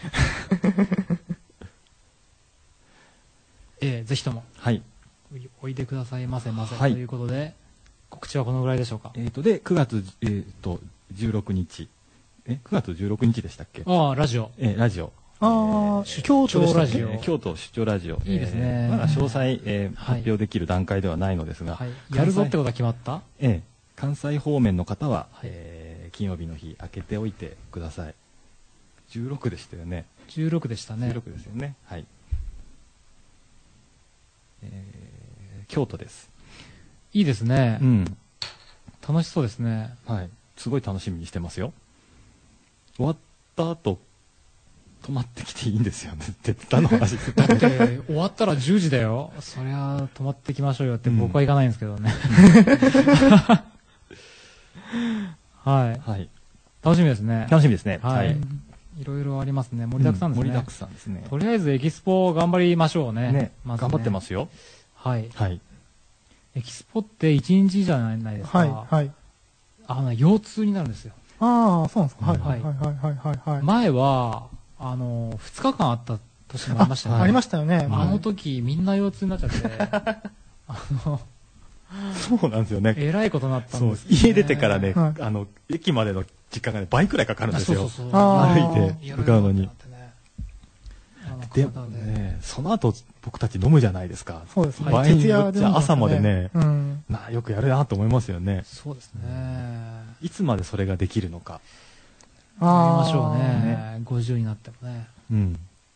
ぜひとも。 はい。 おいでくださいませませ。ということで、告知はこのぐらいでしょうか。 で、9月、16日。9月16日でしたっけ？ ああ、ラジオ。 ラジオ。 ああ、京都ラジオ。 京都出張ラジオ。 いいですね。 まだ詳細、発表できる段階ではないのですが。 やるぞってことは決まった？ 関西方面の方は、金曜日の日開けておいてください。16でしたよね。 16でしたね。 16ですよね。はい。京都です。 いいですね。 うん。 楽しそうですね。 はい。すごい楽しみにしてますよ。終わった後、泊まってきていいんですよねって何の話ですだって終わったら10時だよ。そりゃ泊まってきましょうよって僕は行かないんですけどね。はい。はい。楽しみですね。 楽しみですね。 はい。いろいろありますね。盛りだくさんですね。 盛りだくさんですね。 とりあえずエキスポ頑張りましょうね。 ね。頑張ってますよ。 はい。 はい。 エキスポって1日じゃないですか。 はい。はい。 腰痛になるんですよ。 ああ、そうなんですか。はい。はい。はい。はい。はい。 前は、2日間あった年もありましたよね。 ありましたよね。 あの時、みんな腰痛になっちゃって、 そうなんですよね。 えらいことになったんです。 家出てからね、駅までの時間がね、倍くらいかかるんですよ。歩いて向かうのに。でもね、その後僕たち飲むじゃないですか。 そうですね。 場合によっちゃ朝までね、よくやるなと思いますよね。 そうですね。 いつまでそれができるのか。 やりましょうね。50になってもね。 うん。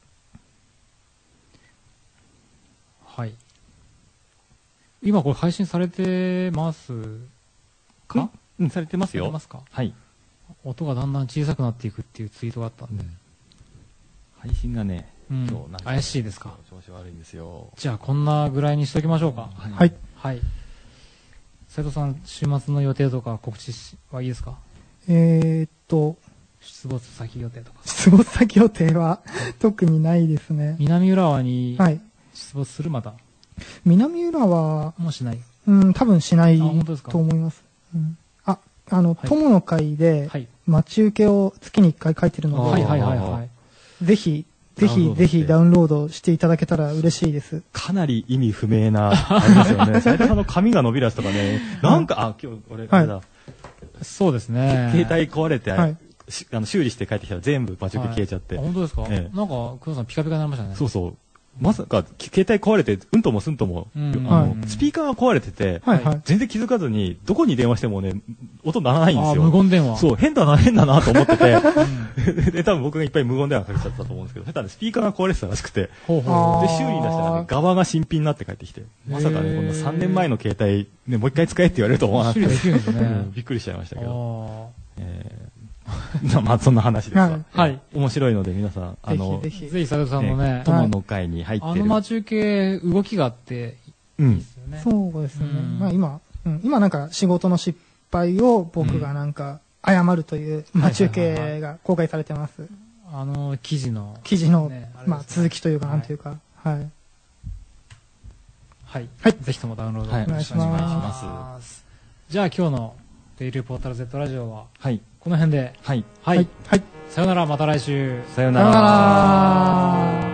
はい。今これ配信されてますか？ うん、されてますよ。 されてますか？ はい。 音がだんだん小さくなっていくっていうツイートがあったんで。 配信がね、 今日なんか怪しいですか？ 調子悪いんですよ。 じゃあこんなぐらいにしときましょうか。 はい。 はい。斉藤さん、週末の予定とか告知はいいですか？ 出没先予定とか。 出没先予定は特にないですね。 南浦和に出没するまた。 南浦和もうしない。 多分しないと思います。友の会で待ち受けを月に1回書いてるので、ぜひダウンロードしていただけたら嬉しいです。 かなり意味不明な、あれですよね。斉藤さんの髪が伸び出すとかね、なんか、今日、俺、あれだ。 そうですね。 携帯壊れて、修理して帰ってきたら全部待ち受け消えちゃって。 本当ですか？なんか、工藤さんピカピカになりましたね。 そうそう。 まさか携帯壊れてうんともすんとも、スピーカーが壊れてて、全然気づかずにどこに電話してもね音鳴らないんですよ。 無言電話。 そう、変だなと思っててで多分僕がいっぱい無言電話かけちゃったと思うんですけど、下手にスピーカーが壊れてたらしくて、で修理に出したらね側が新品になって帰ってきて、まさかねこんな3年前の携帯ねもう一回使えって言われると思わなくてびっくりしちゃいましたけど。まあそんな話ですわ。はい。面白いので皆さんぜひ佐藤さんのね友の会に入ってる。 待ち受け動きがあっていいですよね。 そうですね。まあ今なんか仕事の失敗を僕がなんか謝るという待ち受けが公開されてます。 記事のまあ続きというかなんというかはいはいぜひともダウンロードお願いします。じゃあ今日のデイリーポータル Z ラジオはこの辺で、はい、さよなら、また来週。 さよなら。